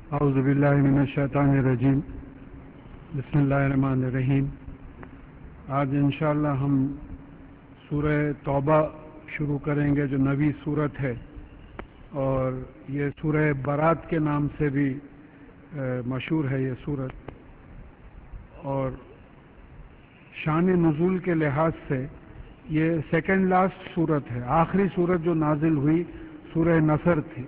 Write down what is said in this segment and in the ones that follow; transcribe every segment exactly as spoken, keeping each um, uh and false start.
اعوذ باللہ من الشیطان الرجیم بسم اللہ الرحمن الرحیم. آج انشاءاللہ ہم سورہ توبہ شروع کریں گے جو نویں سورت ہے، اور یہ سورہ برات کے نام سے بھی مشہور ہے یہ سورت، اور شان نزول کے لحاظ سے یہ سیکنڈ لاسٹ سورت ہے. آخری سورت جو نازل ہوئی سورہ نصر تھی،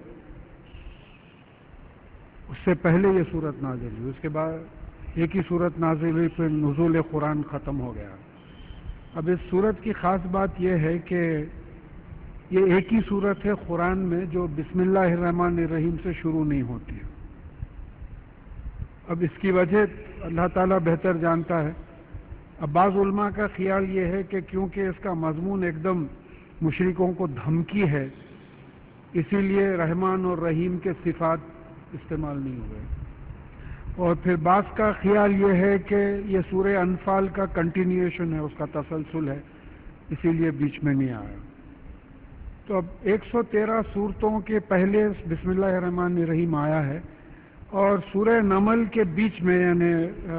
اس سے پہلے یہ صورت نازل ہوئی، اس کے بعد ایک ہی صورت نازل ہوئی، پھر نزول قرآن ختم ہو گیا. اب اس صورت کی خاص بات یہ ہے کہ یہ ایک ہی صورت ہے قرآن میں جو بسم اللہ الرحمن الرحیم سے شروع نہیں ہوتی ہے. اب اس کی وجہ اللہ تعالیٰ بہتر جانتا ہے. اب بعض علماء کا خیال یہ ہے کہ کیونکہ اس کا مضمون ایک دم مشرکوں کو دھمکی ہے، اسی لیے رحمان اور رحیم کے صفات استعمال نہیں ہوئے. اور پھر بعض کا خیال یہ ہے کہ یہ سورہ انفال کا کنٹینیوشن ہے، اس کا تسلسل ہے، اسی لیے بیچ میں نہیں آیا. تو اب ایک سو تیرہ صورتوں کے پہلے بسم اللہ الرحمن الرحیم آیا ہے، اور سورہ نمل کے بیچ میں یعنی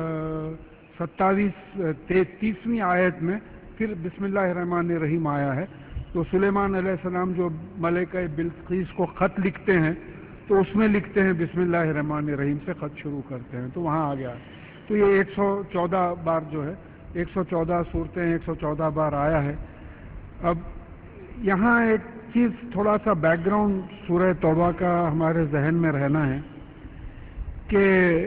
ستائیس تیسویں آیت میں پھر بسم اللہ الرحمن الرحیم آیا ہے. تو سلیمان علیہ السلام جو ملکہ بلقیس کو خط لکھتے ہیں تو اس میں لکھتے ہیں بسم اللہ الرحمن الرحیم سے خط شروع کرتے ہیں، تو وہاں آ گیا. تو یہ ایک سو چودہ بار جو ہے ایک سو چودہ صورتیں ایک سو چودہ بار آیا ہے. اب یہاں ایک چیز تھوڑا سا بیک گراؤنڈ سورہ توبہ کا ہمارے ذہن میں رہنا ہے کہ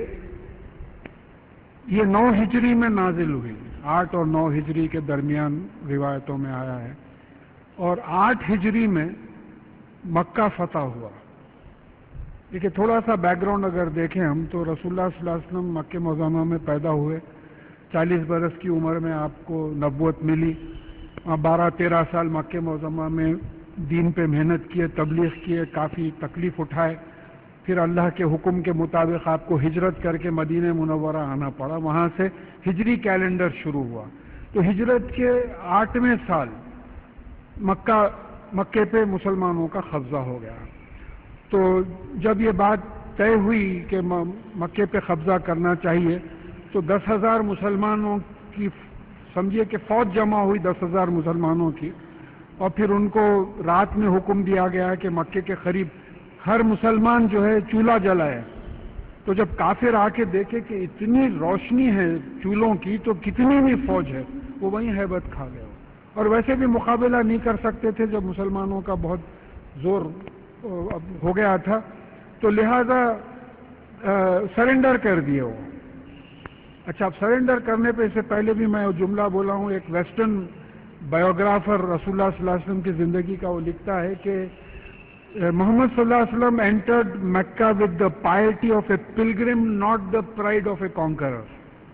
یہ نو ہجری میں نازل ہوئی، آٹھ اور نو ہجری کے درمیان روایتوں میں آیا ہے، اور آٹھ ہجری میں مکہ فتح ہوا. دیکھیے تھوڑا سا بیک گراؤنڈ اگر دیکھیں ہم تو رسول اللہ صلی اللہ علیہ وسلم مکہ معظمہ میں پیدا ہوئے، چالیس برس کی عمر میں آپ کو نبوت ملی، بارہ تیرہ سال مکہ معظمہ میں دین پہ محنت کیے، تبلیغ کیے، کافی تکلیف اٹھائے، پھر اللہ کے حکم کے مطابق آپ کو ہجرت کر کے مدینہ منورہ آنا پڑا. وہاں سے ہجری کیلنڈر شروع ہوا. تو ہجرت کے آٹھویں سال مکہ مکے پہ مسلمانوں کا قبضہ ہو گیا. تو جب یہ بات طے ہوئی کہ مکے پہ قبضہ کرنا چاہیے تو دس ہزار مسلمانوں کی سمجھیے کہ فوج جمع ہوئی، دس ہزار مسلمانوں کی، اور پھر ان کو رات میں حکم دیا گیا کہ مکے کے قریب ہر مسلمان جو ہے چولہا جلائے. تو جب کافر آ کے دیکھے کہ اتنی روشنی ہے چولہوں کی تو کتنی بھی فوج ہے، وہ وہیں ہیبت کھا گئے. اور ویسے بھی مقابلہ نہیں کر سکتے تھے جب مسلمانوں کا بہت زور ہو گیا تھا، تو لہذا سرنڈر کر دیے وہ. اچھا، اب سرنڈر کرنے پہ اس سے پہلے بھی میں جملہ بولا ہوں، ایک ویسٹرن بایوگرافر رسول اللہ صلی اللہ علیہ وسلم کی زندگی کا وہ لکھتا ہے کہ محمد صلی اللہ علیہ وسلم entered Mecca with the piety of a pilgrim, not the pride of a conqueror.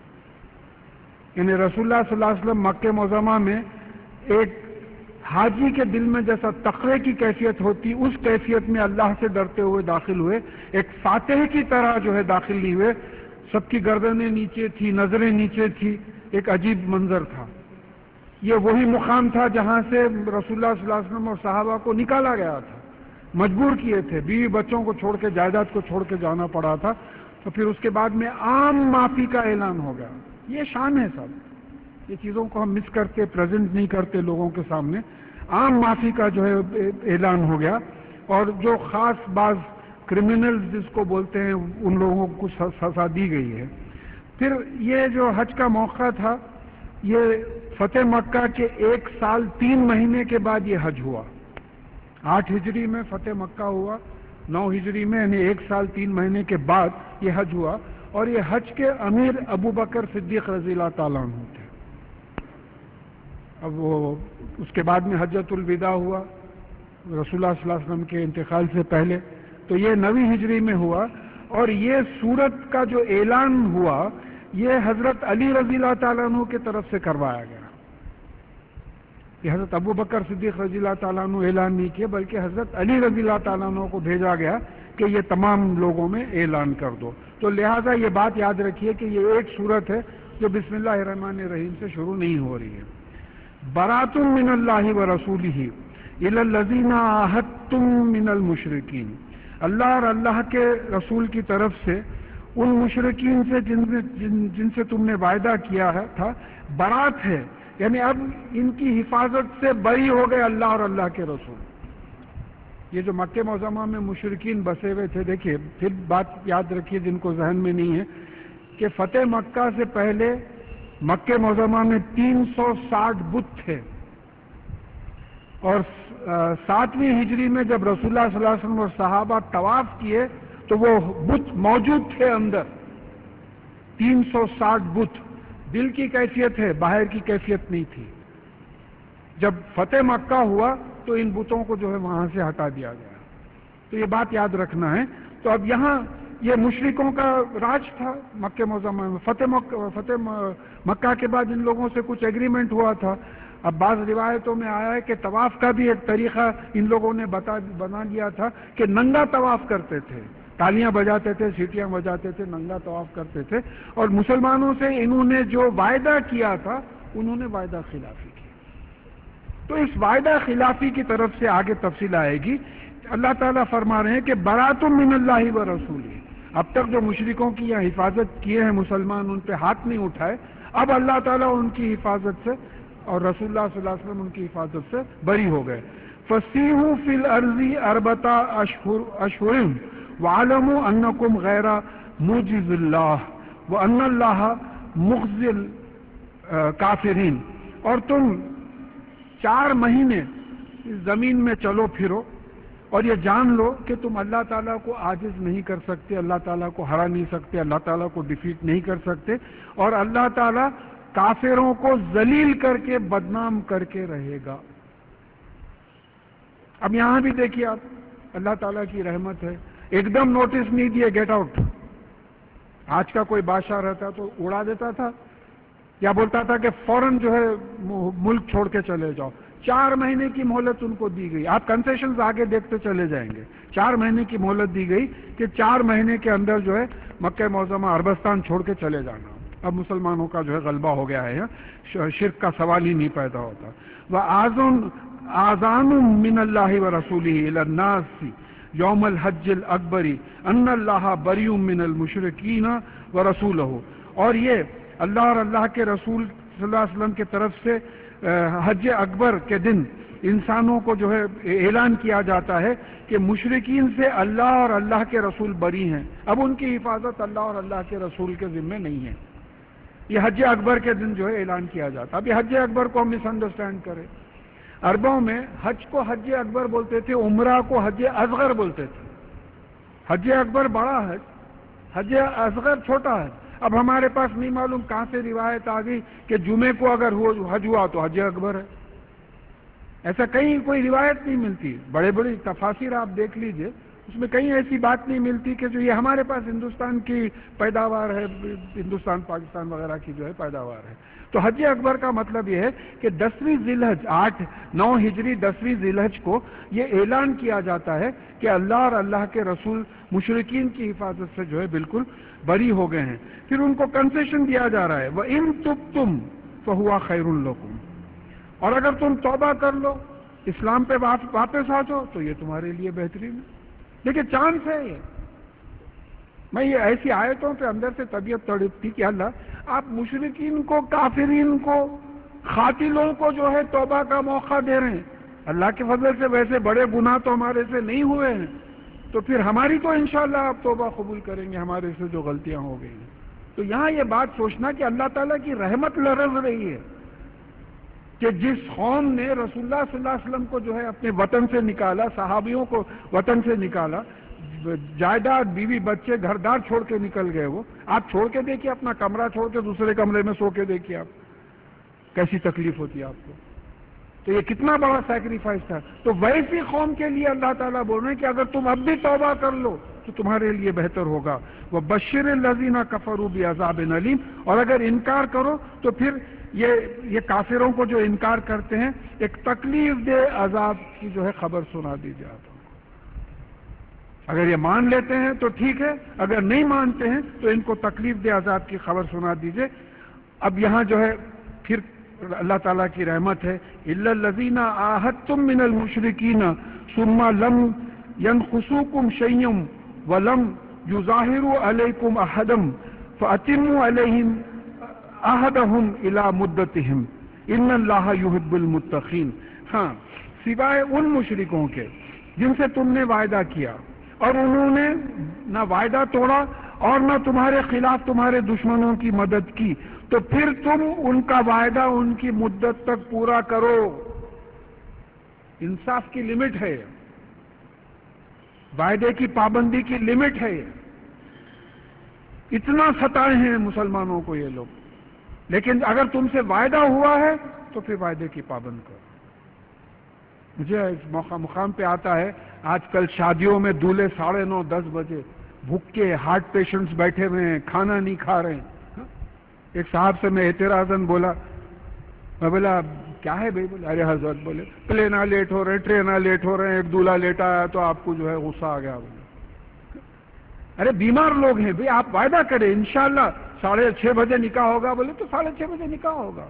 یعنی رسول اللہ صلی اللہ علیہ وسلم مکہ معظمہ میں ایک حاجی کے دل میں جیسا تقوی کی کیفیت ہوتی، اس کیفیت میں اللہ سے ڈرتے ہوئے داخل ہوئے. ایک فاتح کی طرح جو ہے داخل نہیں ہوئے، سب کی گردنیں نیچے تھی، نظریں نیچے تھی، ایک عجیب منظر تھا. یہ وہی مقام تھا جہاں سے رسول اللہ صلی اللہ علیہ وسلم اور صحابہ کو نکالا گیا تھا، مجبور کیے تھے، بیوی بچوں کو چھوڑ کے، جائیداد کو چھوڑ کے جانا پڑا تھا. تو پھر اس کے بعد میں عام معافی کا اعلان ہو گیا. یہ شان ہے سب، یہ چیزوں کو ہم مس کرتے، پریزنٹ نہیں کرتے لوگوں کے سامنے. عام معافی کا جو ہے اعلان ہو گیا، اور جو خاص بعض کرمنلز جس کو بولتے ہیں ان لوگوں کو کچھ سزا دی گئی ہے. پھر یہ جو حج کا موقع تھا، یہ فتح مکہ کے ایک سال تین مہینے کے بعد یہ حج ہوا. آٹھ ہجری میں فتح مکہ ہوا، نو ہجری میں یعنی ایک سال تین مہینے کے بعد یہ حج ہوا. اور یہ حج کے امیر ابو بکر صدیق رضی اللہ تعالیٰ عنہ تھے. اب وہ اس کے بعد میں حجۃ الوداع ہوا رسول اللہ صلی اللہ علیہ وسلم کے انتقال سے پہلے، تو یہ نویں ہجری میں ہوا. اور یہ سورت کا جو اعلان ہوا یہ حضرت علی رضی اللہ تعالیٰ عنہ کی طرف سے کروایا گیا. یہ حضرت ابو بکر صدیق رضی اللہ تعالیٰ عنہ اعلان نہیں کیا، بلکہ حضرت علی رضی اللہ تعالیٰ عنہ کو بھیجا گیا کہ یہ تمام لوگوں میں اعلان کر دو. تو لہٰذا یہ بات یاد رکھیے کہ یہ ایک صورت ہے جو بسم اللہ الرحمن الرحیم سے شروع نہیں ہو رہی ہے. برات من اللہ ورسولہ الی الذین عاہدتم من المشرکین. اللہ اور اللہ کے رسول کی طرف سے ان مشرکین سے جن سے جن, جن سے تم نے وعدہ کیا ہے تھا برات ہے، یعنی اب ان کی حفاظت سے بری ہو گئے اللہ اور اللہ کے رسول۔ یہ جو مکہ معظمہ میں مشرکین بسے ہوئے تھے، دیکھیے پھر بات یاد رکھیے جن کو ذہن میں نہیں ہے کہ فتح مکہ سے پہلے مکہ معظمہ میں تین سو ساٹھ بت تھے، اور ساتویں ہجری میں جب رسول اللہ صلی اللہ علیہ وسلم اور صحابہ طواف کیے تو وہ بت موجود تھے اندر، تین سو ساٹھ بت، دل کی کیفیت ہے، باہر کی کیفیت نہیں تھی۔ جب فتح مکہ ہوا تو ان بتوں کو جو ہے وہاں سے ہٹا دیا گیا، تو یہ بات یاد رکھنا ہے۔ تو اب یہاں یہ مشرکوں کا راج تھا مکہ معظمہ میں، فتح مکہ فتح مکہ کے بعد ان لوگوں سے کچھ ایگریمنٹ ہوا تھا۔ اب بعض روایتوں میں آیا ہے کہ طواف کا بھی ایک طریقہ ان لوگوں نے بتا بنا لیا تھا کہ ننگا طواف کرتے تھے، تالیاں بجاتے تھے، سیٹیاں بجاتے تھے، ننگا طواف کرتے تھے، اور مسلمانوں سے انہوں نے جو وعدہ کیا تھا انہوں نے وعدہ خلافی کی۔ تو اس وعدہ خلافی کی طرف سے آگے تفصیل آئے گی۔ اللہ تعالیٰ فرما رہے ہیں کہ برات من اللہ و رسولہ، اب تک جو مشرکوں کی یہ حفاظت کیے ہیں مسلمان، ان پہ ہاتھ نہیں اٹھائے، اب اللہ تعالیٰ ان کی حفاظت سے اور رسول اللہ صلی اللہ علیہ وسلم ان کی حفاظت سے بری ہو گئے۔ فَسِیحُوا فِی الْأَرْضِ أَرْبَعَةَ أَشْہُرٍ وَاعْلَمُوا أَنَّکُمْ غَیْرَ مُعْجِزِ اللَّہِ وَأَنَّ اللَّهَ مُخْزِی الْکَافِرِینَ، اور تم چار مہینے زمین میں چلو پھرو اور یہ جان لو کہ تم اللہ تعالیٰ کو عاجز نہیں کر سکتے، اللہ تعالیٰ کو ہرا نہیں سکتے، اللہ تعالیٰ کو ڈیفیٹ نہیں کر سکتے، اور اللہ تعالیٰ کافروں کو ذلیل کر کے بدنام کر کے رہے گا۔ اب یہاں بھی دیکھیے آپ، اللہ تعالیٰ کی رحمت ہے، ایک دم نوٹس نہیں دیے، گیٹ آؤٹ۔ آج کا کوئی بادشاہ رہتا تو اڑا دیتا تھا یا بولتا تھا کہ فوراً جو ہے ملک چھوڑ کے چلے جاؤ۔ چار مہینے کی مہلت ان کو دی گئی، آپ کنسیشنز آگے دیکھتے چلے جائیں گے۔ چار مہینے کی مہلت دی گئی کہ چار مہینے کے اندر جو ہے مکہ معظمہ عربستان چھوڑ کے چلے جانا۔ اب مسلمانوں کا جو ہے غلبہ ہو گیا ہے، شرک کا سوال ہی نہیں پیدا ہوتا۔ وَآذَانٌ مِّنَ اللَّهِ وَرَسُولِهِ إِلَى النَّاسِ یوم الحج الاکبر ان اللہ بریء من المشرکین ورسولہ، اور یہ اللہ اور اللہ کے رسول صلی اللہ علیہ وسلم کی طرف سے حج اکبر کے دن انسانوں کو جو ہے اعلان کیا جاتا ہے کہ مشرکین سے اللہ اور اللہ کے رسول بری ہیں، اب ان کی حفاظت اللہ اور اللہ کے رسول کے ذمے نہیں ہے۔ یہ حج اکبر کے دن جو ہے اعلان کیا جاتا۔ اب یہ حج اکبر کو ہم مس انڈرسٹینڈ کریں، عربوں میں حج کو حج اکبر بولتے تھے، عمرہ کو حج اصغر بولتے تھے۔ حج اکبر بڑا حج، حج اصغر چھوٹا حج۔ اب ہمارے پاس نہیں معلوم کہاں سے روایت آ گئی کہ جمعے کو اگر حج ہوا تو حج اکبر ہے، ایسا کہیں کوئی روایت نہیں ملتی۔ بڑے بڑی تفاسیر آپ دیکھ لیجئے، اس میں کہیں ایسی بات نہیں ملتی کہ جو یہ ہمارے پاس ہندوستان کی پیداوار ہے، ہندوستان پاکستان وغیرہ کی جو ہے پیداوار ہے۔ تو حج اکبر کا مطلب یہ ہے کہ دسویں ذی الحج، آٹھ نو ہجری دسویں ذی الحج کو یہ اعلان کیا جاتا ہے کہ اللہ اور اللہ کے رسول مشرکین کی حفاظت سے جو ہے بالکل بری ہو گئے ہیں۔ پھر ان کو کنسیشن دیا جا رہا ہے، وَإِن تُبْتُمْ فَهُوَ خَيْرٌ لَكُمْ، اور اگر تم توبہ کر لو، اسلام پہ واپس آ جاؤ تو یہ تمہارے لیے بہترین ہے۔ دیکھیں چانس ہے یہ۔ میں یہ ایسی آیتوں پہ اندر سے طبیعت تڑپتی کہ اللہ آپ مشرکین کو، کافرین کو، قاتلوں کو جو ہے توبہ کا موقع دے رہے ہیں۔ اللہ کے فضل سے ویسے بڑے گناہ تو ہمارے سے نہیں ہوئے ہیں، تو پھر ہماری تو انشاءاللہ آپ توبہ قبول کریں گے ہمارے سے جو غلطیاں ہو گئی ہیں۔ تو یہاں یہ بات سوچنا کہ اللہ تعالیٰ کی رحمت لرز رہی ہے کہ جس قوم نے رسول اللہ صلی اللہ علیہ وسلم کو جو ہے اپنے وطن سے نکالا، صحابیوں کو وطن سے نکالا، جائیداد، بیوی بچے، گھر دار چھوڑ کے نکل گئے، وہ آپ چھوڑ کے دیکھیے، اپنا کمرہ چھوڑ کے دوسرے کمرے میں سو کے دیکھیے آپ کیسی تکلیف ہوتی ہے آپ کو۔ تو یہ کتنا بڑا سیکریفائس تھا۔ تو ویسی قوم کے لیے اللہ تعالیٰ بول رہے ہیں کہ اگر تم اب بھی توبہ کر لو تو تمہارے لیے بہتر ہوگا۔ وَبَشِّرِ الَّذِينَ كَفَرُوا بِعَذَابٍ أَلِيمٍ، اور اگر انکار کرو تو پھر یہ یہ کافروں کو جو انکار کرتے ہیں ایک تکلیف دہ عذاب کی جو ہے خبر سنا دیجیے آپ۔ اگر یہ مان لیتے ہیں تو ٹھیک ہے، اگر نہیں مانتے ہیں تو ان کو تکلیف دہ عذاب کی خبر سنا دیجیے۔ اب یہاں جو ہے پھر اللہ تعالیٰ کی رحمت ہے، إِلَّا الَّذِينَ عَاهَدتُّم مِّنَ الْمُشْرِكِينَ ثُمَّ لَمْ ينقصوكم شيئا ولم يظاهروا عليكم أحدا فأتموا عليهم عهدهم إلى مدتهم ان اللہ یحب المتقین. ہاں، سوائے ان مشرکوں کے جن سے تم نے وعدہ کیا اور انہوں نے نہ وعدہ توڑا اور نہ تمہارے خلاف تمہارے دشمنوں کی مدد کی، تو پھر تم ان کا وعدہ ان کی مدت تک پورا کرو. انصاف کی لمٹ ہے، وعدے کی پابندی کی لمٹ ہے. اتنا ستائے ہیں مسلمانوں کو یہ لوگ، لیکن اگر تم سے وعدہ ہوا ہے تو پھر وعدے کی پابند کرو. مجھے اس موقع مقام پہ آتا ہے، آج کل شادیوں میں دولہے ساڑھے نو دس بجے بھوکے ہارٹ پیشنٹس بیٹھے ہوئے ہیں، کھانا نہیں کھا رہے ہیں. ایک صاحب سے میں اعتراضاً بولا، میں بولا کیا ہے بھائی؟ بولے ارے حضرت، بولے پلینا لیٹ ہو رہے ہیں، ٹرینہ لیٹ ہو رہے ہیں، ایک دولہا لیٹا ہے تو آپ کو جو ہے غصہ آ گیا. بولے ارے بیمار لوگ ہیں بھائی، آپ وعدہ کریں انشاءاللہ ساڑھے چھ بجے نکاح ہوگا، بولے تو ساڑھے چھ بجے نکاح ہوگا.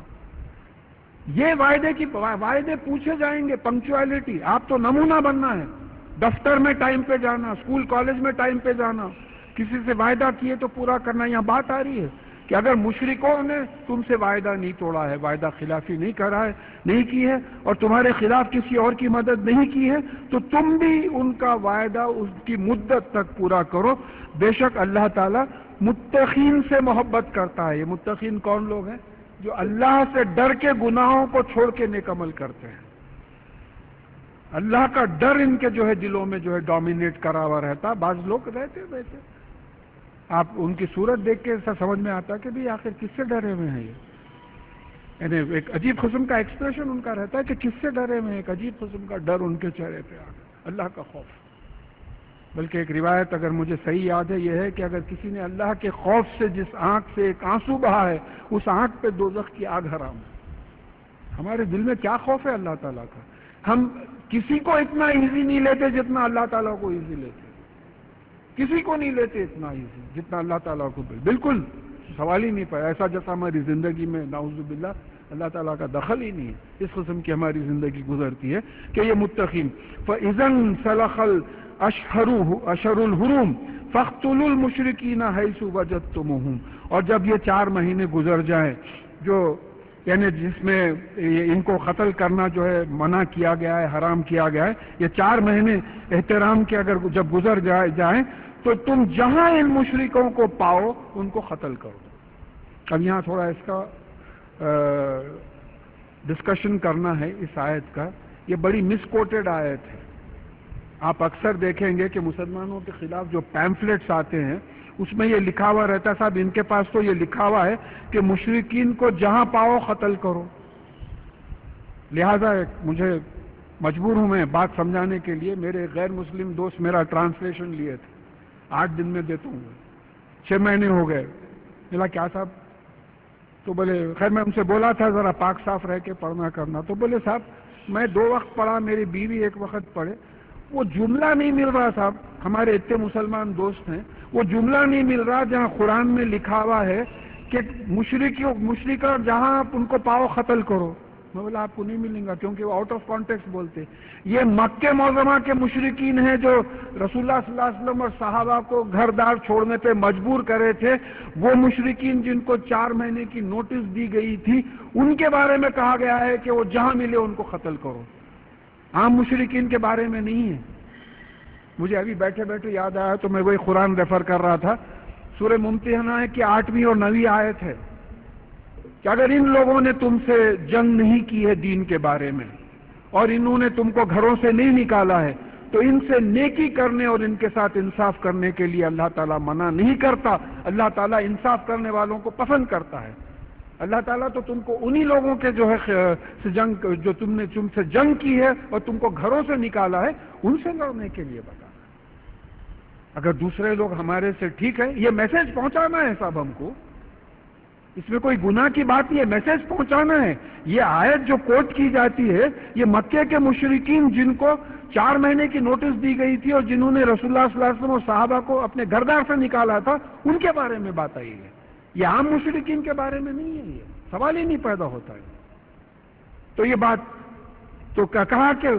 یہ وعدے کی وعدے پوچھے جائیں گے. پنکچویلٹی، آپ تو نمونہ بننا ہے. دفتر میں ٹائم پہ جانا، اسکول کالج میں ٹائم پہ جانا، کسی سے وعدہ کیے تو پورا کرنا. یہاں بات آ رہی ہے کہ اگر مشرکوں نے تم سے وعدہ نہیں توڑا ہے، وعدہ خلافی نہیں کرا ہے، نہیں کی ہے، اور تمہارے خلاف کسی اور کی مدد نہیں کی ہے، تو تم بھی ان کا وعدہ اس کی مدت تک پورا کرو. بے شک اللہ تعالیٰ متقین سے محبت کرتا ہے. یہ متقین کون لوگ ہیں؟ جو اللہ سے ڈر کے گناہوں کو چھوڑ کے نیک عمل کرتے ہیں. اللہ کا ڈر ان کے جو ہے دلوں میں جو ہے ڈومینیٹ کرا ہوا رہتا. بعض لوگ رہتے رہتے آپ ان کی صورت دیکھ کے ایسا سمجھ میں آتا کہ بھی آخر کس سے ڈرے ہوئے ہیں یہ. یعنی ایک عجیب قسم کا ایکسپریشن ان کا رہتا ہے کہ کس سے ڈرے ہوئے ہیں. ایک عجیب قسم کا ڈر ان کے چہرے پہ آ گیا، اللہ کا خوف. بلکہ ایک روایت اگر مجھے صحیح یاد ہے یہ ہے کہ اگر کسی نے اللہ کے خوف سے جس آنکھ سے ایک آنسو بہا ہے، اس آنکھ پہ دوزخ کی آگ حرام ہے. ہمارے دل میں کیا خوف ہے اللہ تعالیٰ کا. ہم کسی کو اتنا ایزی نہیں لیتے جتنا اللہ تعالیٰ کو ایزی لیتے. کسی کو نہیں لیتے اتنا ایزی جتنا اللہ تعالیٰ کو. بالکل سوال ہی نہیں پایا. ایسا جیسا ہماری زندگی میں نعوذ باللہ اللہ تعالیٰ کا دخل ہی نہیں ہے. اس قسم کی ہماری زندگی گزرتی ہے کہ یہ متقین. فَإِذَنْ سَلَخَ الْأَشْهُرُ الْحُرُمُ فَاقْتُلُوا الْمُشْرِكِينَ حَيْثُ وَجَدتُّمُوهُمْ. اور جب یہ چار مہینے گزر جائیں جو یعنی جس میں ان کو قتل کرنا جو ہے منع کیا گیا ہے، حرام کیا گیا ہے، یہ چار مہینے احترام کے اگر جب گزر جائے جائیں تو تم جہاں ان مشرکوں کو پاؤ ان کو قتل کرو. اب یہاں تھوڑا اس کا ڈسکشن کرنا ہے اس آیت کا. یہ بڑی مس کوٹڈ آیت ہے. آپ اکثر دیکھیں گے کہ مسلمانوں کے خلاف جو پیمفلیٹس آتے ہیں اس میں یہ لکھا ہوا رہتا ہے، صاحب ان کے پاس تو یہ لکھا ہوا ہے کہ مشرکین کو جہاں پاؤ قتل کرو. لہذا مجھے مجبور ہوں میں بات سمجھانے کے لیے. میرے غیر مسلم دوست میرا ٹرانسلیشن لیے تھے، آٹھ دن میں دیتا ہوں، چھ مہینے ہو گئے. بولا کیا صاحب؟ تو بولے خیر میں ان سے بولا تھا ذرا پاک صاف رہ کے پڑھنا کرنا. تو بولے صاحب میں دو وقت پڑھا، میری بیوی ایک وقت پڑھے، وہ جملہ نہیں مل رہا صاحب. ہمارے اتنے مسلمان دوست ہیں، وہ جملہ نہیں مل رہا جہاں قرآن میں لکھا ہوا ہے کہ مشرکیوں مشرکہ جہاں آپ ان کو پاؤ قتل کرو. میں بولا آپ کو نہیں ملیں گا کیونکہ وہ آؤٹ آف کانٹیکسٹ بولتے. یہ مکہ معظمہ کے مشرکین ہیں جو رسول اللہ صلی اللہ علیہ وسلم اور صحابہ کو گھر دار چھوڑنے پہ مجبور کرے تھے. وہ مشرکین جن کو چار مہینے کی نوٹس دی گئی تھی ان کے بارے میں کہا گیا ہے کہ وہ جہاں ملے ان کو قتل کرو. عام مشرکین کے بارے میں نہیں ہے. مجھے ابھی بیٹھے بیٹھے یاد آیا تو میں وہی قرآن ریفر کر رہا تھا. سورہ ممتحنہ ہے کہ آٹھویں اور نویں آیت ہے کہ اگر ان لوگوں نے تم سے جنگ نہیں کی ہے دین کے بارے میں اور انہوں نے تم کو گھروں سے نہیں نکالا ہے تو ان سے نیکی کرنے اور ان کے ساتھ انصاف کرنے کے لیے اللہ تعالیٰ منع نہیں کرتا. اللہ تعالیٰ انصاف کرنے والوں کو پسند کرتا ہے. اللہ تعالیٰ تو تم کو انہی لوگوں کے جو ہے جنگ جو تم نے تم سے جنگ کی ہے اور تم کو گھروں سے نکالا ہے ان سے لڑنے کے لیے بتا. اگر دوسرے لوگ ہمارے سے ٹھیک ہے، یہ میسج پہنچانا ہے صاحب ہم کو. اس میں کوئی گناہ کی بات نہیں ہے، میسج پہنچانا ہے. یہ آیت جو کوٹ کی جاتی ہے یہ مکے کے مشرکین جن کو چار مہینے کی نوٹس دی گئی تھی اور جنہوں نے رسول اللہ صلی اللہ علیہ وسلم اور صحابہ کو اپنے گھردار سے نکالا تھا ان کے بارے میں بات آئی ہے. یہ عام مشرکین کے بارے میں نہیں ہے. یہ سوال ہی نہیں پیدا ہوتا ہے. تو یہ بات تو کہا کہ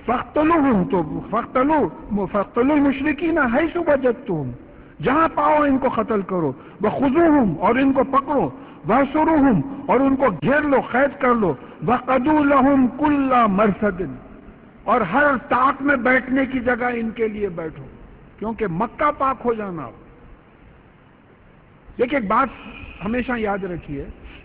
فاقتلوہم تو فاقتلو فاقتلوا المشرکین حیث وجدتم، جہاں پاؤ ان کو قتل کرو، وخذوہم اور ان کو پکڑو، واحصروہم اور ان کو گھیر لو، قید کر لو، وقعدوا لہم کل مرصد اور ہر طاق میں بیٹھنے کی جگہ ان کے لیے بیٹھو، کیونکہ مکہ پاک ہو جانا۔ دیکھیں ایک بات ہمیشہ یاد رکھیے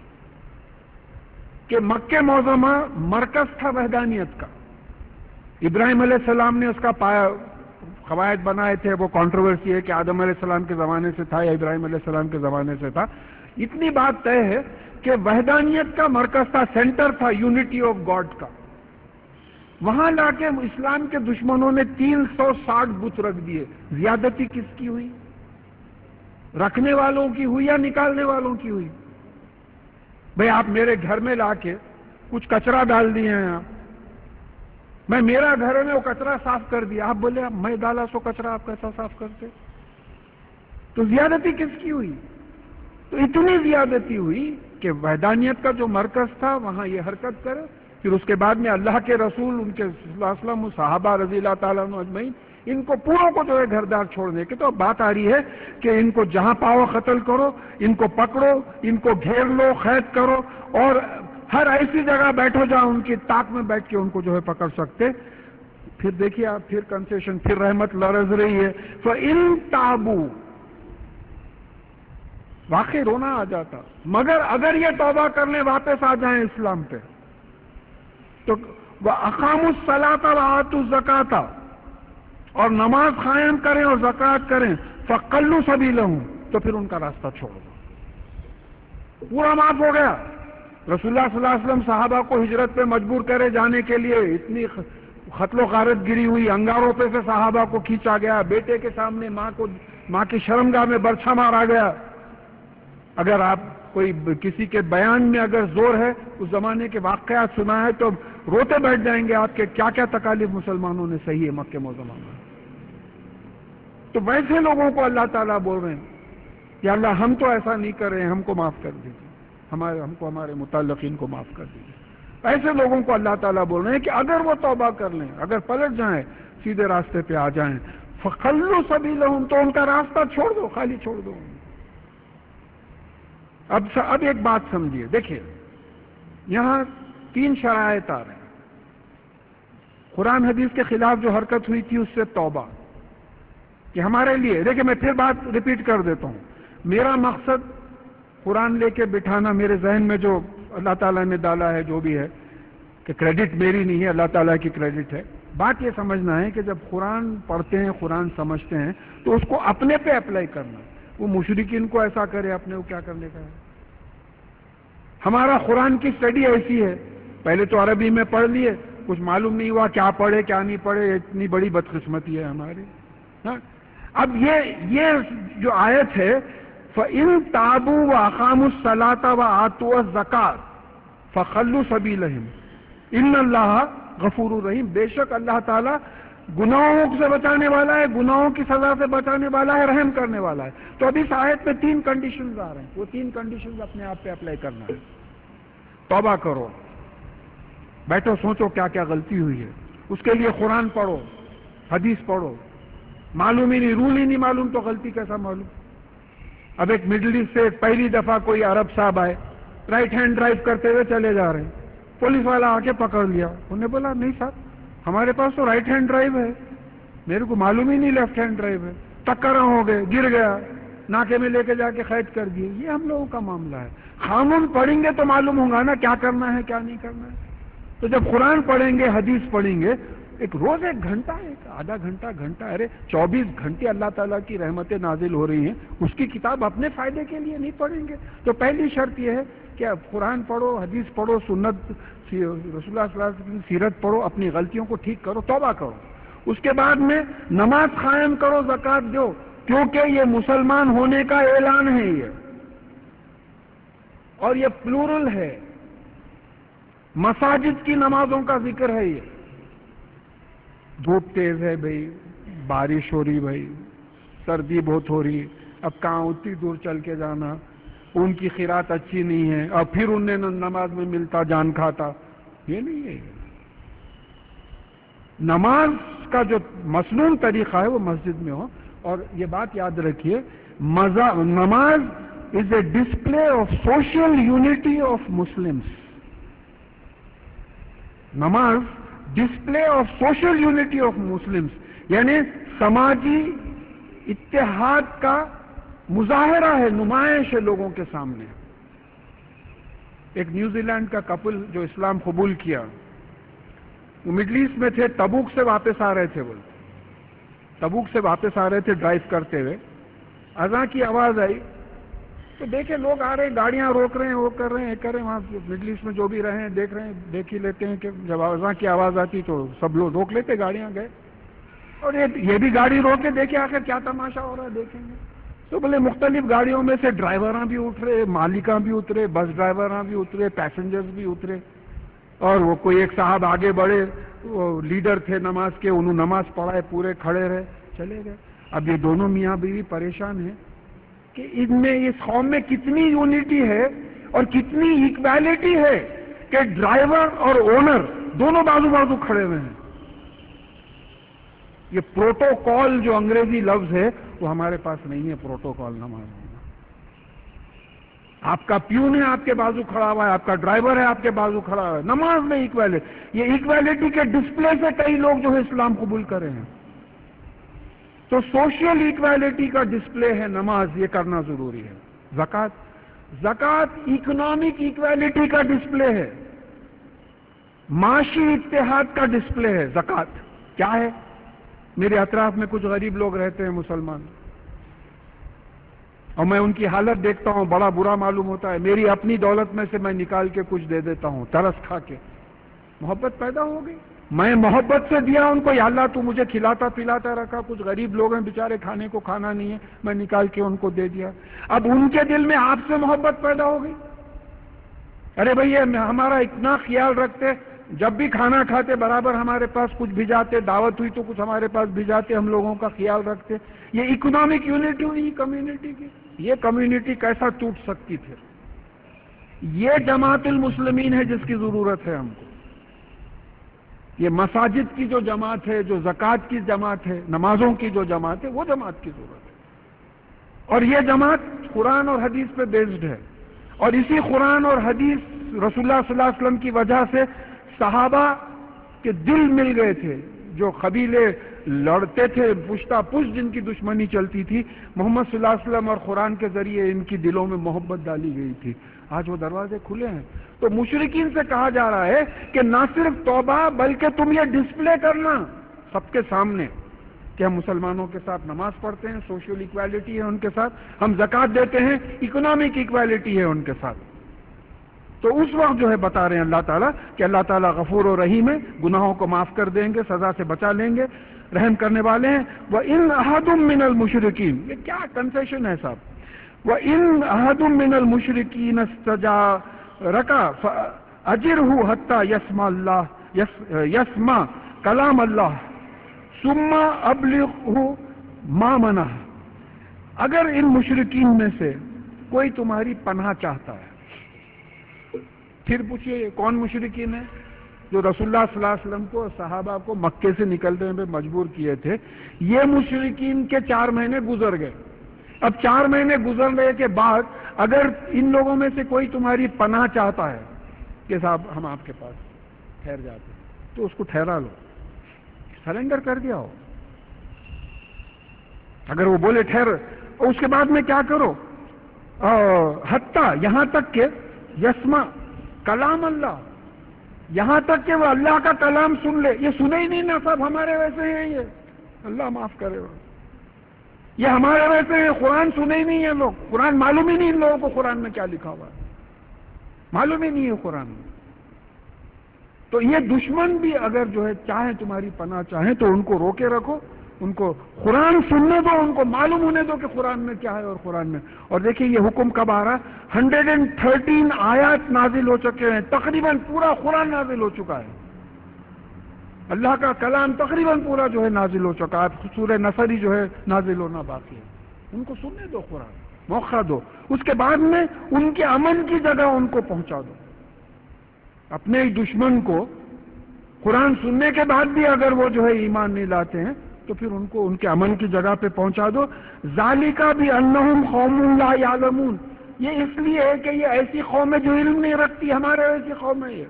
کہ مکہ معظمہ مرکز تھا وحدانیت کا۔ ابراہیم علیہ السلام نے اس کا پایا قواعد بنائے تھے، وہ کنٹروورسی ہے کہ آدم علیہ السلام کے زمانے سے تھا یا ابراہیم علیہ السلام کے زمانے سے تھا۔ اتنی بات طے ہے کہ وحدانیت کا مرکز تھا، سینٹر تھا یونٹی آف گاڈ کا۔ وہاں لا کے اسلام کے دشمنوں نے تین سو ساٹھ بت رکھ دیے۔ زیادتی کس کی ہوئی؟ رکھنے والوں کی ہوئی یا نکالنے والوں کی ہوئی؟ بھئی آپ میرے گھر میں لا کے کچھ کچرا ڈال دیے ہیں، آپ میں میرا گھر ہے میں وہ کچرا صاف کر دیا، آپ بولے میں ڈالا سو کچرا آپ کیسا صاف کرتے؟ تو زیادتی کس کی ہوئی؟ تو اتنی زیادتی ہوئی کہ وحدانیت کا جو مرکز تھا وہاں یہ حرکت کرے۔ پھر اس کے بعد میں اللہ کے رسول، ان کے صلی اللہ علیہ وسلم، صحابہ رضی اللہ تعالیٰ عنہ اجمعین، ان کو پوروں کو جو ہے گھردار چھوڑنے کی تو بات آ رہی ہے کہ ان کو جہاں پاؤ قتل کرو، ان کو پکڑو، ان کو گھیر لو، قید کرو، اور ہر ایسی جگہ بیٹھو جہاں ان کی طاق میں بیٹھ کے ان کو جو ہے پکڑ سکتے۔ پھر دیکھیے آپ، پھر کنسیشن، پھر رحمت لرز رہی ہے۔ فَإِن تَابُوا، واقعی رونا آ جاتا، مگر اگر یہ توبہ کرنے واپس آ جائیں اسلام پہ تو وَأَقَامُوا الصَّلَاةَ وَآتُوا الزَّكَاةَ، اور نماز قائم کریں اور زکوٰۃ کریں، فَخَلُّوا سَبِيلَهُمْ، تو پھر ان کا راستہ چھوڑ دو، پورا معاف ہو گیا۔ رسول اللہ صلی اللہ علیہ وسلم صحابہ کو ہجرت پہ مجبور کرے جانے کے لیے، اتنی قتل و غارت گری ہوئی، انگاروں پہ سے صحابہ کو کھینچا گیا، بیٹے کے سامنے ماں کو ماں کی شرمگاہ میں برچھا مارا گیا۔ اگر آپ کوئی کسی کے بیان میں اگر زور ہے، اس زمانے کے واقعات سنا ہے تو روتے بیٹھ جائیں گے آپ کے کیا کیا تکالیف مسلمانوں نے سہی ہے مکہ معظمہ میں۔ تو ویسے لوگوں کو اللہ تعالیٰ بول رہے ہیں کہ اللہ ہم تو ایسا نہیں کر رہے ہیں، ہم کو معاف کر دیجیے، ہمارے ہم کو ہمارے متعلقین کو معاف کر دیجیے۔ ایسے لوگوں کو اللہ تعالیٰ بول رہے ہیں کہ اگر وہ توبہ کر لیں، اگر پلٹ جائیں، سیدھے راستے پہ آ جائیں، فَخَلُّوا سَبِيلَهُمْ، تو ان کا راستہ چھوڑ دو، خالی چھوڑ دو۔ اب اب ایک بات سمجھیے، دیکھیے یہاں تین شرائط آ رہے ہیں۔ قرآن حدیث کے خلاف جو حرکت ہوئی تھی اس سے توبہ، کہ ہمارے لیے، دیکھیں میں پھر بات ریپیٹ کر دیتا ہوں، میرا مقصد قرآن لے کے بٹھانا، میرے ذہن میں جو اللہ تعالیٰ نے ڈالا ہے جو بھی ہے، کہ کریڈٹ میری نہیں ہے، اللہ تعالیٰ کی کریڈٹ ہے۔ بات یہ سمجھنا ہے کہ جب قرآن پڑھتے ہیں، قرآن سمجھتے ہیں، تو اس کو اپنے پہ اپلائی کرنا۔ وہ مشرکین کو ایسا کرے، اپنے کو کیا کرنے کا ہے؟ ہمارا قرآن کی اسٹڈی ایسی ہے، پہلے تو عربی میں پڑھ لیے، کچھ معلوم نہیں ہوا کیا پڑھے کیا نہیں پڑھے، اتنی بڑی بدقسمتی ہے ہماری۔ ہاں اب یہ یہ جو آیت ہے، فَإِن تَابُوا وَأَقَامُوا الصَّلَاةَ وَآتُوا الزَّكَاةَ فَخَلُّوا سَبِيلَهُمْ إِنَّ اللَّهَ غَفُورٌ رَحِيمٌ، بے شک اللہ تعالیٰ گناہوں سے بچانے والا ہے، گناہوں کی سزا سے بچانے والا ہے، رحم کرنے والا ہے۔ تو اب اس آیت میں تین کنڈیشنز آ رہے ہیں، وہ تین کنڈیشنز اپنے آپ پہ اپلائی کرنا ہے۔ توبہ کرو، بیٹھو سوچو کیا کیا غلطی ہوئی ہے، اس کے لیے قرآن پڑھو، حدیث پڑھو، معلوم ہی نہیں، رول ہی نہیں معلوم تو غلطی کیسا معلوم؟ اب ایک مڈل ایسٹ سے پہلی دفعہ کوئی عرب صاحب آئے، رائٹ ہینڈ ڈرائیو کرتے ہوئے چلے جا رہے ہیں، پولیس والا آ کے پکڑ لیا، انہوں نے بولا نہیں صاحب ہمارے پاس تو رائٹ ہینڈ ڈرائیو ہے، میرے کو معلوم ہی نہیں لیفٹ ہینڈ ڈرائیو ہے، ٹکر ہو گئے، گر گیا، ناکے میں لے کے جا کے قید کر دیے۔ یہ ہم لوگوں کا معاملہ ہے۔ قانون پڑھیں گے تو معلوم ہوگا نا کیا کرنا ہے کیا نہیں کرنا ہے۔ تو جب قرآن پڑھیں گے، حدیث پڑھیں گے، ایک روز ایک گھنٹہ، ایک آدھا گھنٹہ گھنٹہ ارے چوبیس گھنٹے اللہ تعالیٰ کی رحمتیں نازل ہو رہی ہیں، اس کی کتاب اپنے فائدے کے لیے نہیں پڑھیں گے۔ تو پہلی شرط یہ ہے کہ قرآن پڑھو، حدیث پڑھو، سنت رسول اللہ صلی اللہ علیہ وسلم کی سیرت پڑھو، اپنی غلطیوں کو ٹھیک کرو، توبہ کرو۔ اس کے بعد میں نماز قائم کرو، زکوٰۃ دو، کیونکہ یہ مسلمان ہونے کا اعلان ہے، یہ اور یہ پلورل ہے، مساجد کی نمازوں کا ذکر ہے۔ یہ دھوپ تیز ہے بھائی، بارش ہو رہی بھائی، سردی بہت ہو رہی، اب کہاں اتنی دور چل کے جانا، ان کی قرات اچھی نہیں ہے، اور پھر انہیں نماز میں ملتا جان کھاتا، یہ نہیں ہے۔ نماز کا جو مسنون طریقہ ہے وہ مسجد میں ہو. اور یہ بات یاد رکھیے, نماز is a display of social unity of Muslims. نماز display of social unity of Muslims, یعنی سماجی اتحاد کا مظاہرہ ہے, نمائش ہے لوگوں کے سامنے. ایک نیوزی لینڈ کا کپل جو اسلام قبول کیا, وہ مڈل ایسٹ میں تھے, تبوک سے واپس آ رہے تھے. بولتے تبوک سے واپس آ رہے تھے ڈرائیو کرتے ہوئے, اذان کی آواز آئی تو دیکھے لوگ آ رہے ہیں, گاڑیاں روک رہے ہیں, وہ کر رہے ہیں, کر رہے ہیں. وہاں مڈل ایسٹ میں جو بھی رہے ہیں دیکھ رہے ہیں, دیکھ ہی لیتے ہیں کہ جب اذان کی آواز آتی تو سب لوگ روک لیتے, گاڑیاں گئے. اور یہ بھی گاڑی روک کے دیکھے آخر کیا تماشا ہو رہا ہے, دیکھیں گے. تو بولے مختلف گاڑیوں میں سے ڈرائیوراں بھی اترے, مالکاں بھی اترے, بس ڈرائیوراں بھی اترے, پیسنجرز بھی اترے. اور وہ کوئی ایک صاحب آگے بڑھے, وہ لیڈر تھے نماز کے, انہوں نماز پڑھائے, پورے کھڑے رہے, چلے گئے. اب یہ دونوں میاں بیوی پریشان ہیں کہ ان میں اس قوم میں کتنی یونٹی ہے اور کتنی ایکویلٹی ہے کہ ڈرائیور اور اونر دونوں بازو بازو کھڑے ہوئے ہیں. یہ پروٹوکول جو انگریزی لفظ ہے وہ ہمارے پاس نہیں ہے. پروٹوکول نماز ہونا, آپ کا پیون ہے آپ کے بازو کھڑا ہوا ہے, آپ کا ڈرائیور ہے آپ کے بازو کھڑا ہوا ہے. نماز میں ایکویلٹی, یہ ایکویلٹی کے ڈسپلے سے کئی لوگ جو ہے اسلام قبول کرے ہیں. تو سوشل ایکویلٹی کا ڈسپلے ہے نماز, یہ کرنا ضروری ہے. زکوٰۃ, زکوٰۃ اکنامک ایکویلٹی کا ڈسپلے ہے, معاشی اتحاد کا ڈسپلے ہے. زکوٰۃ کیا ہے؟ میرے اطراف میں کچھ غریب لوگ رہتے ہیں مسلمان, اور میں ان کی حالت دیکھتا ہوں, بڑا برا معلوم ہوتا ہے. میری اپنی دولت میں سے میں نکال کے کچھ دے دیتا ہوں, ترس کھا کے. محبت پیدا ہو گئی, میں محبت سے دیا ان کو, یا اللہ تو مجھے کھلاتا پلاتا رکھا. کچھ غریب لوگ ہیں بیچارے, کھانے کو کھانا نہیں ہے, میں نکال کے ان کو دے دیا. اب ان کے دل میں آپ سے محبت پیدا ہو گئی. ارے بھائی ہمارا اتنا خیال رکھتے, جب بھی کھانا کھاتے برابر ہمارے پاس کچھ بھیجاتے, دعوت ہوئی تو کچھ ہمارے پاس بھیجاتے, ہم لوگوں کا خیال رکھتے. یہ اکنامک یونٹی ہوئی کمیونٹی کی. یہ کمیونٹی کیسا ٹوٹ سکتی پھر؟ یہ جماعت المسلمین ہے جس کی ضرورت ہے ہم کو. یہ مساجد کی جو جماعت ہے, جو زکوٰۃ کی جماعت ہے, نمازوں کی جو جماعت ہے, وہ جماعت کی ضرورت ہے. اور یہ جماعت قرآن اور حدیث پہ بیسڈ ہے. اور اسی قرآن اور حدیث رسول اللہ صلی اللہ علیہ وسلم کی وجہ سے صحابہ کے دل مل گئے تھے. جو قبیلے لڑتے تھے, پشتا پشت جن کی دشمنی چلتی تھی, محمد صلی اللہ علیہ وسلم اور قرآن کے ذریعے ان کی دلوں میں محبت ڈالی گئی تھی. آج وہ دروازے کھلے ہیں. تو مشرکین سے کہا جا رہا ہے کہ نہ صرف توبہ بلکہ تم یہ ڈسپلے کرنا سب کے سامنے کہ ہم مسلمانوں کے ساتھ نماز پڑھتے ہیں, سوشل ایکویلٹی ہے ان کے ساتھ, ہم زکوٰۃ دیتے ہیں, اکنامک ایکویلٹی ہے ان کے ساتھ. تو اس وقت جو ہے بتا رہے ہیں اللہ تعالیٰ کہ اللہ تعالیٰ غفور و رحیم ہے, گناہوں کو معاف کر دیں گے, سزا سے بچا لیں گے, رحم کرنے والے ہیں. وَإِنْ أَحَدٌ مِّنَ الْمُشْرِكِينَ, یہ کیا کنسیشن ہے صاحب. وَإِنْ أَحَدٌ مِّنَ الْمُشْرِكِينَ اسْتَجَارَكَ فَأَجِرْهُ حَتَّى يَسْمَعَ اللَّهَ يَسْمَعَ كَلَامَ اللَّهِ ثُمَّ أَبْلِغْهُ مَا مَنَعَهُ. اگر ان مشرکین میں سے کوئی تمہاری پناہ چاہتا ہے, پھر پوچھئے کون مشرکین ہیں؟ جو رسول اللہ صلی اللہ علیہ وسلم کو, صحابہ کو مکے سے نکلنے میں مجبور کیے تھے. یہ مشرکین کے چار مہینے گزر گئے. اب چار مہینے گزرنے کے بعد اگر ان لوگوں میں سے کوئی تمہاری پناہ چاہتا ہے کہ صاحب ہم آپ کے پاس ٹھہر جاتے ہیں, تو اس کو ٹھہرا لو, سرنڈر کر دیا ہو. اگر وہ بولے ٹھہر, اور اس کے بعد میں کیا کرو, حتیٰ یہاں تک کہ یسمع کلام اللہ, یہاں تک کہ وہ اللہ کا کلام سن لے. یہ سنے ہی نہیں نا صاحب, ہمارے ویسے ہیں یہ, اللہ معاف کرے گا, یہ ہمارے ویسے ہیں, قرآن سنے ہی نہیں ہے لوگ, قرآن معلوم ہی نہیں ان لوگوں کو قرآن میں کیا لکھا ہوا ہے, معلوم ہی نہیں ہے قرآن میں. تو یہ دشمن بھی اگر جو ہے چاہیں تمہاری پناہ چاہیں تو ان کو روکے رکھو, ان کو قرآن سننے دو, ان کو معلوم ہونے دو کہ قرآن میں کیا ہے اور قرآن میں. اور دیکھیں یہ حکم کب آ رہا ہے, ہنڈریڈ اینڈ تھرٹین آیات نازل ہو چکے ہیں, تقریباً پورا قرآن نازل ہو چکا ہے, اللہ کا کلام تقریباً پورا جو ہے نازل ہو چکا ہے. سورہ نصر ہی جو ہے نازل ہونا باقی ہے. ان کو سننے دو, قرآن موقع دو, اس کے بعد میں ان کے امن کی جگہ ان کو پہنچا دو. اپنے ہی دشمن کو قرآن سننے کے بعد بھی اگر وہ جو ہے ایمان نہیں لاتے ہیں تو پھر ان کو ان کے امن کی جگہ پہ پہنچا دو. ذالکا بانہم قوم لا یعلمون، یہ اس لیے ہے کہ یہ ایسی قوم ہے جو علم نہیں رکھتی. ہمارے ایسی قوم ہے، یہ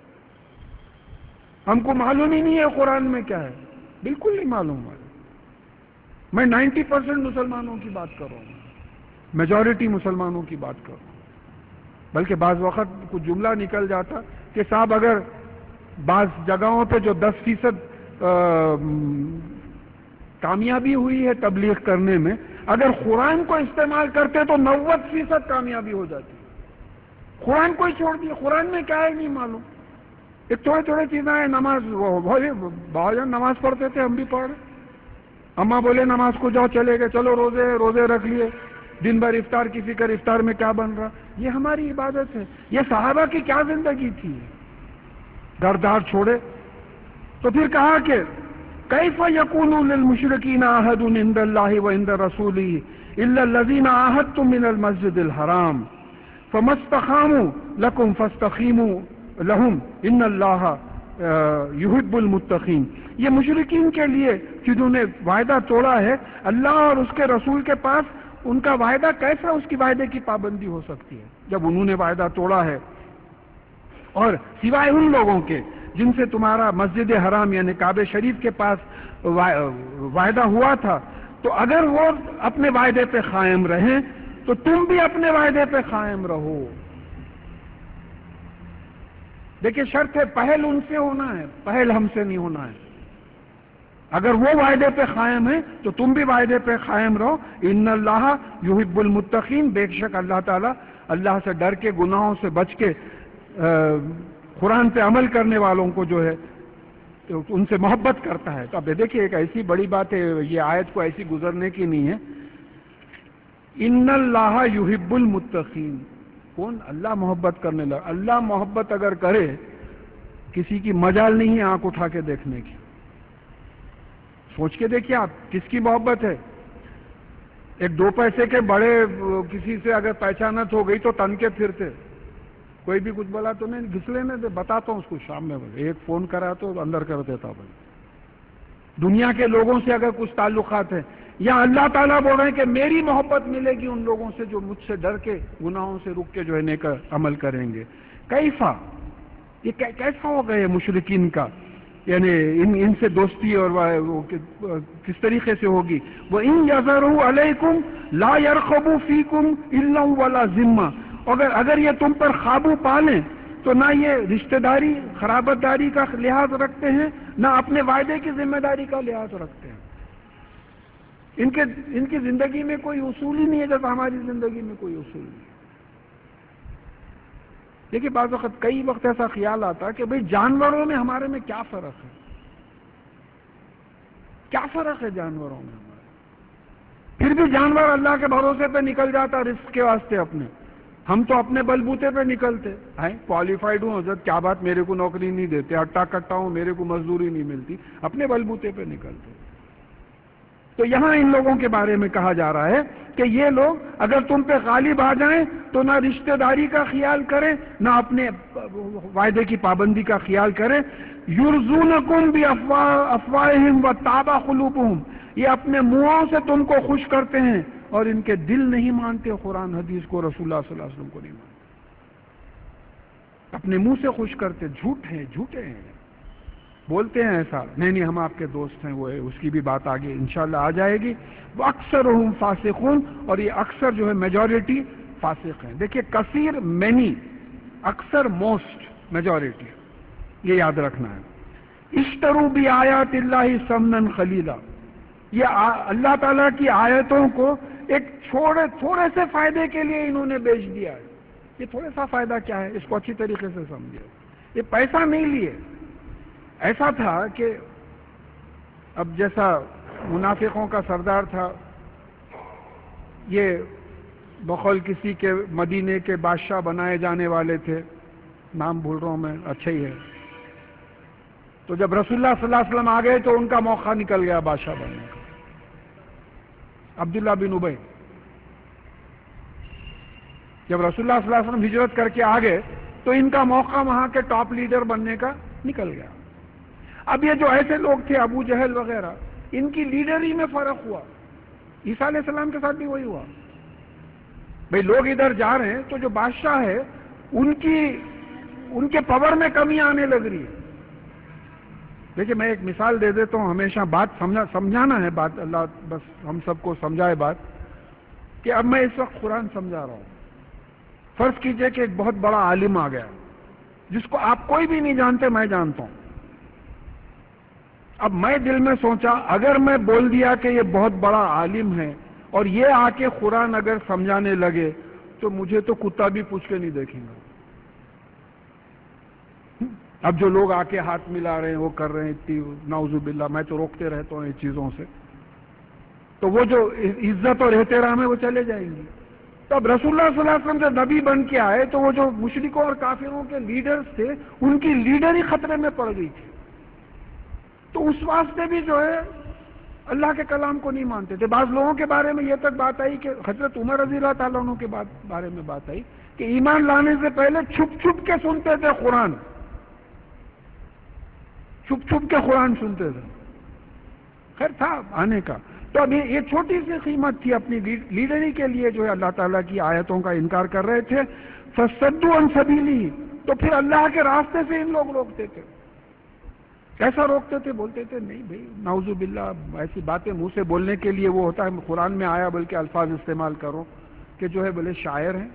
ہم کو معلوم ہی نہیں ہے قرآن میں کیا ہے، بالکل نہیں معلوم ہے. میں نائنٹی پرسینٹ مسلمانوں کی بات کر رہا ہوں، میجورٹی مسلمانوں کی بات کر رہا ہوں. بلکہ بعض وقت کچھ جملہ نکل جاتا کہ صاحب اگر بعض جگہوں پہ جو دس فیصد کامیابی ہوئی ہے تبلیغ کرنے میں، اگر قرآن کو استعمال کرتے تو نوے فیصد کامیابی ہو جاتی. قرآن کو ہی چھوڑ دیا، قرآن میں کیا ہے نہیں معلوم. ایک تھوڑے تھوڑے چیزیں ہیں. نماز بہت جان نماز پڑھتے تھے، ہم بھی پڑھ رہے. اماں بولے نماز کو جاؤ، چلے گئے. چلو روزے روزے رکھ لیے. دن بھر افطار کی فکر، افطار میں کیا بن رہا. یہ ہماری عبادت ہے. یہ صحابہ کی کیا زندگی تھی، گھر دار چھوڑے. تو پھر کہا کہ کیف یکون للمشرکین عہد عند اللہ وعند رسولہ الا الذین عاہدتم من المسجد الحرام فما استقاموا لکم فاستقیموا لہم ان اللہ یحب المتقین. یہ مشرکین کے لیے جنہوں نے وعدہ توڑا ہے اللہ اور اس کے رسول کے پاس، ان کا وعدہ کیسا اس کی وعدے کی پابندی ہو سکتی ہے جب انہوں نے وعدہ توڑا ہے. اور سوائے ان لوگوں کے جن سے تمہارا مسجد حرام یعنی کعبہ شریف کے پاس وعدہ ہوا تھا، تو اگر وہ اپنے وعدے پہ قائم رہیں تو تم بھی اپنے وعدے پہ قائم رہو. دیکھیں شرط ہے، پہل ان سے ہونا ہے، پہل ہم سے نہیں ہونا ہے. اگر وہ وعدے پہ قائم ہے تو تم بھی وعدے پہ قائم رہو. ان اللہ یحب المتقین، بے شک اللہ تعالیٰ اللہ سے ڈر کے، گناہوں سے بچ کے قرآن پہ عمل کرنے والوں کو جو ہے ان سے محبت کرتا ہے. تو اب دیکھیے ایک ایسی بڑی بات ہے، یہ آیت کو ایسی گزرنے کی نہیں ہے. ان اللہ یحب المتقین، کون؟ اللہ محبت کرنے لگا. اللہ محبت اگر کرے کسی کی مجال نہیں ہے آنکھ اٹھا کے دیکھنے کی. سوچ کے دیکھیے آپ کس کی محبت ہے. ایک دو پیسے کے بڑے کسی سے اگر پہچانت ہو گئی تو تن کے پھرتے، کوئی بھی کچھ بولا تو نہیں، گھس لینے دے، بتاتا ہوں اس کو شام میں. بولے ایک فون کرا تو اندر کر دیتا. بھائی دنیا کے لوگوں سے اگر کچھ تعلقات ہیں، یا اللہ تعالیٰ بول رہے ہیں کہ میری محبت ملے گی ان لوگوں سے جو مجھ سے ڈر کے گناہوں سے رک کے جو ہے نیک عمل کریں گے. کیفا، یہ کیسا ہو گئے مشرکین کا، یعنی ان ان سے دوستی اور کس طریقے سے ہوگی. وَإِن يَظْهَرُوا عَلَيْكُمْ لَا يَرْقُبُوا فِيكُمْ إِلًّا وَلَا ذِمَّةً. اگر اگر یہ تم پر قابو پالیں تو نہ یہ رشتہ داری خرابت داری کا لحاظ رکھتے ہیں، نہ اپنے وعدے کی ذمہ داری کا لحاظ رکھتے ہیں. ان کے ان کی زندگی میں کوئی اصول ہی نہیں ہے جیسا ہماری زندگی میں کوئی اصول نہیں. دیکھیے بعض وقت کئی وقت ایسا خیال آتا کہ بھئی جانوروں میں ہمارے میں کیا فرق ہے، کیا فرق ہے جانوروں میں ہمارے. پھر بھی جانور اللہ کے بھروسے پہ نکل جاتا رزق کے واسطے اپنے. ہم تو اپنے بلبوتے پہ نکلتے ہیں. کوالیفائڈ ہوں حضرت، کیا بات میرے کو نوکری نہیں دیتے، ہٹا کٹا ہوں میرے کو مزدوری نہیں ملتی، اپنے بلبوتے پہ نکلتے. تو یہاں ان لوگوں کے بارے میں کہا جا رہا ہے کہ یہ لوگ اگر تم پہ غالب آ جائیں تو نہ رشتہ داری کا خیال کریں، نہ اپنے وعدے کی پابندی کا خیال کریں. یرزونکم بافواہہم وتابى قلوبہم، یہ اپنے منہوں سے تم کو خوش کرتے ہیں اور ان کے دل نہیں مانتے قرآن حدیث کو، رسول اللہ صلی اللہ علیہ وسلم کو نہیں مانتے. اپنے منہ سے خوش کرتے، جھوٹ ہیں، جھوٹے ہیں، بولتے ہیں ایسا. نہیں نہیں ہم آپ کے دوست ہیں، وہ ہے، اس کی بھی بات آگے انشاءاللہ آ جائے گی. وہ اکثرهم فاسقون، اور یہ اکثر جو ہے میجورٹی فاسق ہیں. دیکھیے کثیر مینی، اکثر موسٹ، میجورٹی، یہ یاد رکھنا ہے. اشتروا بآیات اللہ ثمنا قلیلا، یہ اللہ تعالیٰ کی آیتوں کو ایک چھوڑے تھوڑے سے فائدے کے لیے انہوں نے بیچ دیا ہے. یہ تھوڑا سا فائدہ کیا ہے اس کو اچھی طریقے سے سمجھے. یہ پیسہ نہیں لیے. ایسا تھا کہ اب جیسا منافقوں کا سردار تھا، یہ بقول کسی کے مدینے کے بادشاہ بنائے جانے والے تھے، نام بھول رہا ہوں میں، اچھا ہی ہے. تو جب رسول اللہ صلی اللہ علیہ وسلم آ گئے تو ان کا موقع نکل گیا بادشاہ بننے کا. عبداللہ بن ابی، جب رسول اللہ صلی اللہ علیہ وسلم ہجرت کر کے آ گئے تو ان کا موقع وہاں کے ٹاپ لیڈر بننے کا نکل گیا. اب یہ جو ایسے لوگ تھے ابو جہل وغیرہ، ان کی لیڈری میں فرق ہوا، عیسیٰ علیہ السلام کے ساتھ بھی وہی ہوا. بھئی لوگ ادھر جا رہے ہیں تو جو بادشاہ ہے ان کی ان کے پاور میں کمی آنے لگ رہی ہے. دیکھیے میں ایک مثال دے دیتا ہوں، ہمیشہ بات سمجھا سمجھانا ہے، بات اللہ بس ہم سب کو سمجھائے بات، کہ اب میں اس وقت قرآن سمجھا رہا ہوں. فرض کیجئے کہ ایک بہت بڑا عالم آ گیا جس کو آپ کوئی بھی نہیں جانتے، میں جانتا ہوں. اب میں دل میں سوچا اگر میں بول دیا کہ یہ بہت بڑا عالم ہے اور یہ آ کے قرآن اگر سمجھانے لگے تو مجھے تو کتا بھی پوچھ کے نہیں دیکھیں گا. اب جو لوگ آ کے ہاتھ ملا رہے ہیں وہ کر رہے ہیں اتنی نعوذ باللہ، میں تو روکتے رہتا ہوں ان چیزوں سے، تو وہ جو عزت اور احترام ہے وہ چلے جائیں گی. تو اب رسول اللہ صلی اللہ علیہ وسلم جب نبی بن کے آئے تو وہ جو مشرکوں اور کافروں کے لیڈرز تھے ان کی لیڈری خطرے میں پڑ گئی تھی. تو اس واسطے بھی جو ہے اللہ کے کلام کو نہیں مانتے تھے. بعض لوگوں کے بارے میں یہ تک بات آئی کہ حضرت عمر رضی اللہ تعالیٰ عنہ کے بارے میں بات آئی کہ ایمان لانے سے پہلے چھپ چھپ کے سنتے تھے قرآن، چھپ چھپ کے قرآن سنتے تھے. خیر تھا آنے کا. تو اب یہ چھوٹی سی قیمت تھی اپنی لیڈری کے لیے جو ہے اللہ تعالیٰ کی آیتوں کا انکار کر رہے تھے. فَصَدُّوا عَن سَبِيلِهِ، تو پھر اللہ کے راستے سے ان لوگ روکتے تھے. کیسا روکتے تھے؟ بولتے تھے نہیں بھائی نعوذ باللہ ایسی باتیں منہ سے بولنے کے لیے وہ ہوتا ہے، قرآن میں آیا بلکہ الفاظ استعمال کرو کہ جو ہے بولے شاعر ہیں،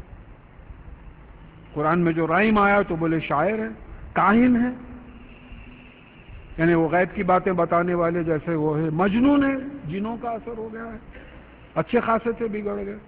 قرآن میں جو رائم آیا تو بولے شاعر ہیں، کاہن ہیں، یعنی وہ غیب کی باتیں بتانے والے جیسے وہ ہے، مجنون ہے، جنوں کا اثر ہو گیا ہے، اچھے خاصے سے بگڑ گئے.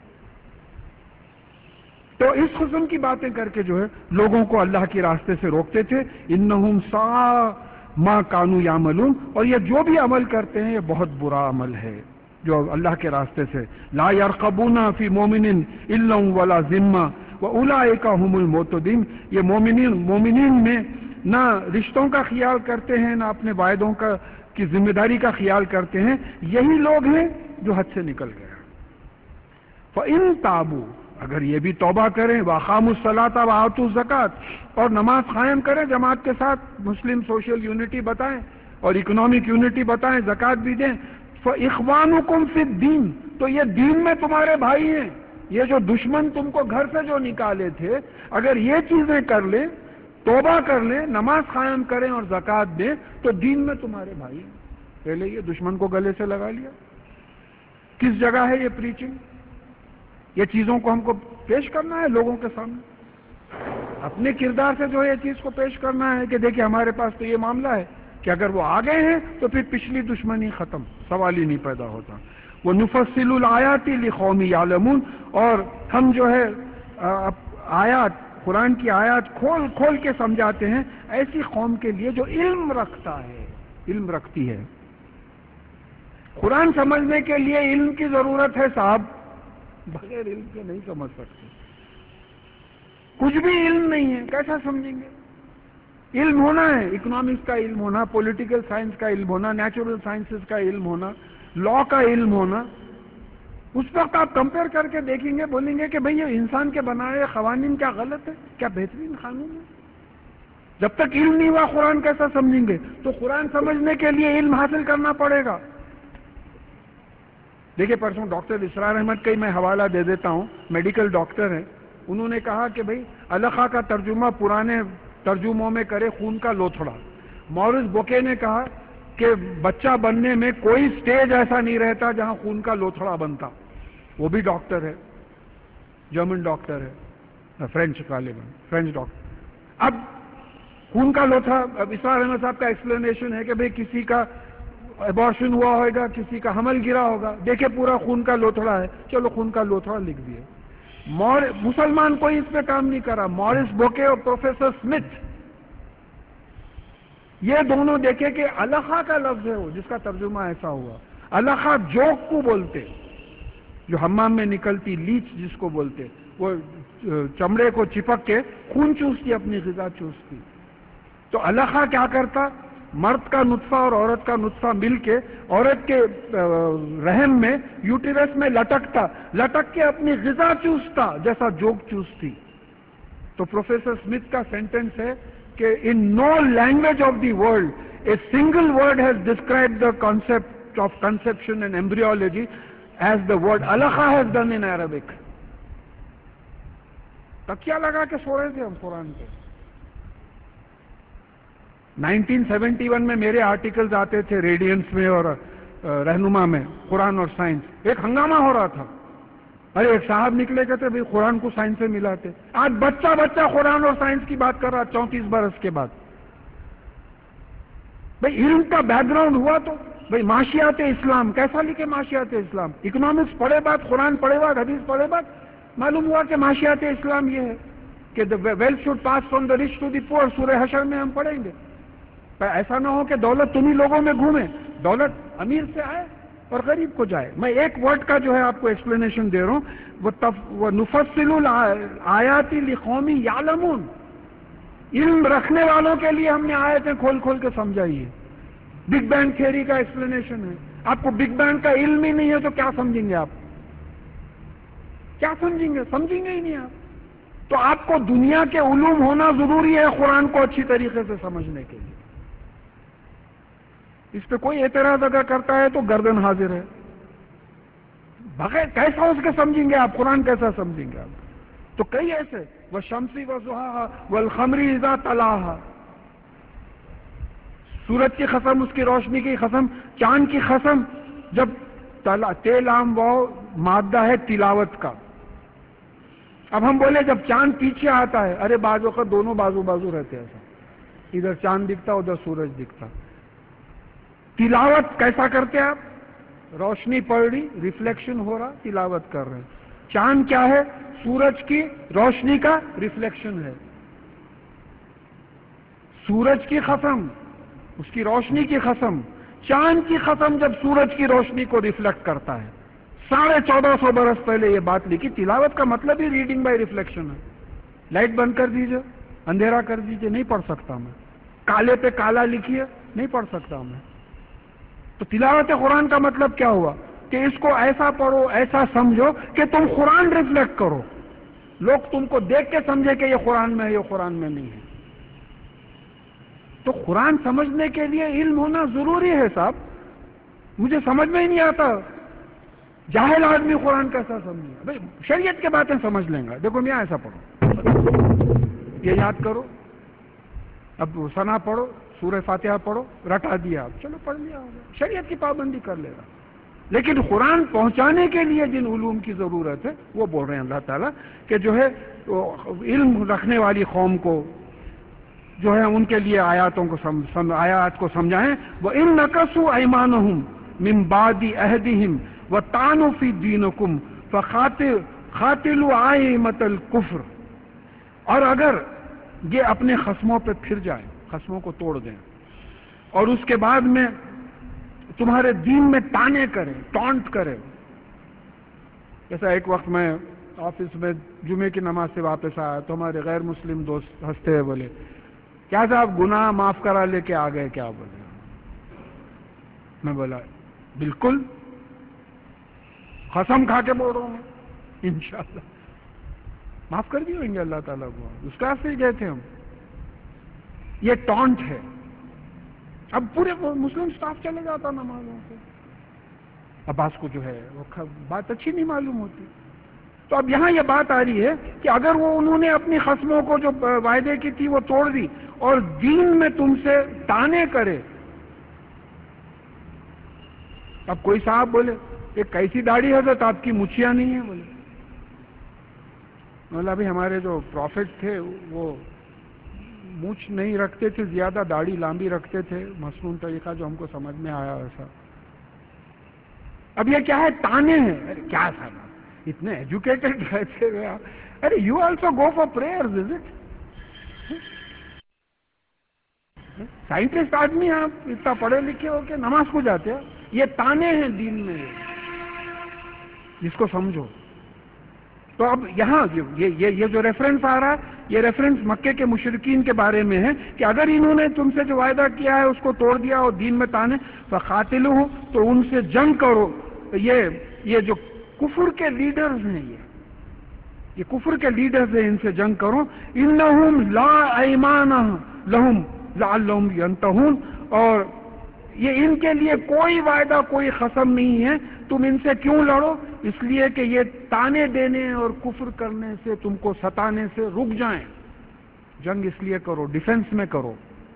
تو اس قسم کی باتیں کر کے جو ہے لوگوں کو اللہ کے راستے سے روکتے تھے. انہم ساء ما کانوا یعملون، اور یہ جو بھی عمل کرتے ہیں یہ بہت برا عمل ہے جو اللہ کے راستے سے. لا یرقبون فی مومن الا ولا ذمہ واولئک هم المعتدون، یہ مومنین مومنین میں نہ رشتوں کا خیال کرتے ہیں نہ اپنے وعدوں کا کی ذمہ داری کا خیال کرتے ہیں، یہی لوگ ہیں جو حد سے نکل گئے. فَإِن تَابُوا، اگر یہ بھی توبہ کریں، وَأَقَامُوا الصَّلَاةَ وَآتُوا الزَّكَاةَ، اور نماز قائم کریں جماعت کے ساتھ، مسلم سوشل یونٹی بتائیں اور اکنامک یونٹی بتائیں، زکوٰۃ بھی دیں، فَإِخْوَانُكُمْ فِي الدِّينِ، تو یہ دین میں تمہارے بھائی ہیں. یہ جو دشمن تم کو گھر سے جو نکالے تھے، اگر یہ چیزیں کر لیں، توبہ کر لیں، نماز قائم کریں اور زکوٰۃ دیں تو دین میں تمہارے بھائی ہیں. پہلے یہ دشمن کو گلے سے لگا لیا. کس جگہ ہے یہ پریچنگ؟ یہ چیزوں کو ہم کو پیش کرنا ہے لوگوں کے سامنے، اپنے کردار سے جو ہے یہ چیز کو پیش کرنا ہے کہ دیکھیں ہمارے پاس تو یہ معاملہ ہے کہ اگر وہ آ گئے ہیں تو پھر پچھلی دشمنی ختم، سوال ہی نہیں پیدا ہوتا. وَنُفَصِّلُ الْآيَاتِ لِقَوْمٍ يَعْلَمُونَ، اور ہم جو ہے آیات قرآن کی آیات کھول کھول کے سمجھاتے ہیں ایسی قوم کے لیے جو علم رکھتا ہے، علم رکھتی ہے. قرآن سمجھنے کے لیے علم کی ضرورت ہے صاحب، بغیر علم کے نہیں سمجھ سکتے. کچھ بھی علم نہیں ہے کیسا سمجھیں گے؟ علم ہونا ہے، اکنامکس کا علم ہونا، پولیٹیکل سائنس کا علم ہونا، نیچرل سائنسز کا علم ہونا، لا کا علم ہونا. اس وقت آپ کمپیئر کر کے دیکھیں گے، بولیں گے کہ بھئی یہ انسان کے بنائے قوانین کیا غلط ہے، کیا بہترین قانون ہے. جب تک علم نہیں ہوا قرآن کیسا سمجھیں گے؟ تو قرآن سمجھنے کے لیے علم حاصل کرنا پڑے گا. دیکھیں پرسوں ڈاکٹر اسرار احمد کا ہی میں حوالہ دے دیتا ہوں، میڈیکل ڈاکٹر ہیں. انہوں نے کہا کہ بھئی الخا کا ترجمہ پرانے ترجموں میں کرے خون کا لوتھڑا. مورس بوکے نے کہا کہ بچہ بننے میں کوئی سٹیج ایسا نہیں رہتا جہاں خون کا لوتھڑا بنتا. وہ بھی ڈاکٹر ہے، جرمن ڈاکٹر ہے، فرینچ غالباً فرینچ ڈاکٹر. اب خون کا لوتھڑا، اب اسرار احمد صاحب کا ایکسپلینیشن ہے کہ بھئی کسی کا ایبارشن ہوا ہوگا، کسی کا حمل گرا ہوگا، دیکھیں پورا خون کا لوتھڑا ہے، چلو خون کا لوتھڑا لکھ دیے. مور مسلمان کوئی اس پہ کام نہیں کرا. مورس بوکے اور پروفیسر سمتھ یہ دونوں دیکھیں کہ الخا کا لفظ ہے وہ جس کا ترجمہ ایسا ہوا. الخا جوک کو بولتے، جو حمام میں نکلتی لیچ جس کو بولتے، وہ چمڑے کو چپک کے خون چوستی، اپنی غذا چوستی. تو الخا کیا کرتا؟ مرد کا نطفہ اور عورت کا نطفہ مل کے عورت کے رحم میں یوٹیرس میں لٹکتا، لٹک کے اپنی غذا چوستا جیسا جوک چوستی. تو پروفیسر سمتھ کا سینٹنس ہے کہ in no language of the world a single word has described the concept of conception and embryology as the word alakha has done in Arabic. تکیا لگا کے سو رہے تھے ہم قرآن پہ. نائنٹین سیونٹی ون میں میرے آرٹیکلز آتے تھے ریڈینس میں اور رہنما میں، قرآن اور سائنس. ایک ہنگامہ ہو رہا تھا. ارے ایک صاحب نکلے کہتے بھائی قرآن کو سائنس سے ملاتے. آج بچہ بچہ قرآن اور سائنس کی بات کر رہا چونتیس برس کے بعد. بھائی علم کا بیک گراؤنڈ ہوا تو بھائی معاشیات اسلام کیسا لکھے؟ معاشیات اسلام اکنامکس پڑھے بعد، قرآن پڑھے بعد، حدیث پڑھے بعد معلوم ہوا کہ معاشیات اسلام یہ ہے کہ the wealth should pass from the rich to the poor. سورہ حشر میں ہم پڑھیں گے. ایسا نہ ہو کہ دولت تمہیں لوگوں میں گھومے، دولت امیر سے آئے اور غریب کو جائے. میں ایک ورڈ کا جو ہے آپ کو ایکسپلینیشن دے رہا ہوں، وہ تف... وہ نفصل الآیات لقوم یعلمون. علم رکھنے والوں کے لیے ہم نے آیتیں کھول کھول کے سمجھائی ہے. بگ بینگ تھیوری کا ایکسپلینیشن ہے. آپ کو بگ بینگ کا علم ہی نہیں ہے تو کیا سمجھیں گے آپ؟ کیا سمجھیں گے؟ سمجھیں گے ہی نہیں آپ. تو آپ کو دنیا کے علوم ہونا ضروری ہے قرآن کو اچھی طریقے سے سمجھنے کے لیے. اس پہ کوئی اعتراض اگر کرتا ہے تو گردن حاضر ہے. بغیر کیسا اس کے سمجھیں گے آپ؟ قرآن کیسا سمجھیں گے آپ؟ تو کئی ایسے والشمس وضحاها والقمر اذا تلاها، سورج کی قسم، اس کی روشنی کی قسم، چاند کی قسم. جب تیلام وہ مادہ ہے تلاوت کا. اب ہم بولے جب چاند پیچھے آتا ہے، ارے بازو کا دونوں بازو بازو رہتے ہیں، ایسا ادھر چاند دکھتا ادھر سورج دکھتا. تلاوت کیسا کرتے آپ؟ روشنی پڑ رہی، ریفلیکشن ہو رہا، تلاوت کر رہے ہیں. چاند کیا ہے؟ سورج کی روشنی کا ریفلیکشن ہے. سورج کی قسم، اس کی روشنی کی قسم، چاند کی قسم جب سورج کی روشنی کو ریفلیکٹ کرتا ہے. ساڑھے چودہ سو برس پہلے یہ بات لکھی. تلاوت کا مطلب ہی ریڈنگ بائی ریفلیکشن ہے. لائٹ بند کر دیجئے، اندھیرا کر دیجئے، نہیں پڑھ سکتا میں. کالے پہ کالا لکھیے، نہیں پڑھ سکتا میں. تو تلاوت قرآن کا مطلب کیا ہوا؟ کہ اس کو ایسا پڑھو، ایسا سمجھو کہ تم قرآن ریفلیکٹ کرو. لوگ تم کو دیکھ کے سمجھے کہ یہ قرآن میں ہے، یہ قرآن میں نہیں ہے. تو قرآن سمجھنے کے لیے علم ہونا ضروری ہے صاحب. مجھے سمجھ میں ہی نہیں آتا جاہل آدمی قرآن کیسا سمجھے. بھائی شریعت کے باتیں سمجھ لیں گا. دیکھو میاں ایسا پڑھو، یہ یاد کرو، اب ثنا پڑھو، سورہ فاتحہ پڑھو، رٹا دیا آپ، چلو پڑھ لیا ہوگا، شریعت کی پابندی کر لے گا. لیکن قرآن پہنچانے کے لیے جن علوم کی ضرورت ہے وہ بول رہے ہیں اللہ تعالیٰ کہ جو ہے علم رکھنے والی قوم کو جو ہے ان کے لیے آیاتوں کو سم, سم, آیات کو سمجھائیں. وَإِن نَكَثُوا أَيْمَانَهُمْ مِن بَعْدِ عَهْدِهِمْ وَطَعَنُوا فِي دِينِكُمْ فَقَاتِلُوا أَئِمَّةَ الْكُفْرِ. اور اگر یہ اپنے خصموں پہ پھر جائیں، خصموں کو توڑ دیں، اور اس کے بعد میں تمہارے دین میں تانے کریں، ٹانٹ کریں. جیسا ایک وقت میں آفس میں جمعے کی نماز سے واپس آیا تو ہمارے غیر مسلم دوست ہنستے ہوئے بولے کیا صاحب گناہ معاف کرا لے کے آ گئے کیا؟ بولے. میں بولا بالکل، قسم کھا کے بول رہا ہوں انشاءاللہ معاف کر دیے گے اللہ تعالیٰ کو. اس کلاس سے ہی گئے تھے ہم. یہ ٹانٹ ہے. اب پورے مسلم سٹاف چلے جاتا نمازوں سے. عباس کو جو ہے وہ بات اچھی نہیں معلوم ہوتی. تو اب یہاں یہ بات آ رہی ہے کہ اگر وہ انہوں نے اپنی خصموں کو جو وعدے کی تھی وہ توڑ دی اور دین میں تم سے تانے کرے. اب کوئی صاحب بولے ایک کیسی داڑھی حضرت آپ کی، مچھیاں نہیں ہیں؟ بولے مولا بھی ہمارے جو پروفٹ تھے وہ مونچھ نہیں رکھتے تھے، زیادہ داڑھی لامبی رکھتے تھے، مصنون طریقہ جو ہم کو سمجھ میں آیا ویسا. اب یہ کیا ہے؟ تانے ہیں. ارے کیا صاحب اتنے ایجوکیٹڈ رہتے ہوئے آپ، are you also go for prayers, is it? Scientist آدمی آپ اتنا پڑھے لکھے ہو کے نماز کو جاتے ہیں. یہ تانے ہیں دین میں، جس کو سمجھو. تو اب یہاں یہ یہ یہ جو ریفرنس آ رہا ہے یہ ریفرنس مکے کے مشرکین کے بارے میں ہے کہ اگر انہوں نے تم سے جو وعدہ کیا ہے اس کو توڑ دیا اور دین میں تانے، فقاتلوا، تو ان سے جنگ کرو. یہ یہ جو کفر کے لیڈرز ہیں، یہ یہ کفر کے لیڈرز ہیں، ان سے جنگ کرو. انہم لا ایمان لہم لعلہم ینتہون، اور یہ ان کے لیے کوئی وعدہ کوئی قسم نہیں ہے، تم ان سے کیوں لڑو؟ اس لیے کہ یہ تانے دینے اور کفر کرنے سے، تم کو ستانے سے رک جائیں۔ جنگ اس لیے کرو، ڈیفنس میں کرو۔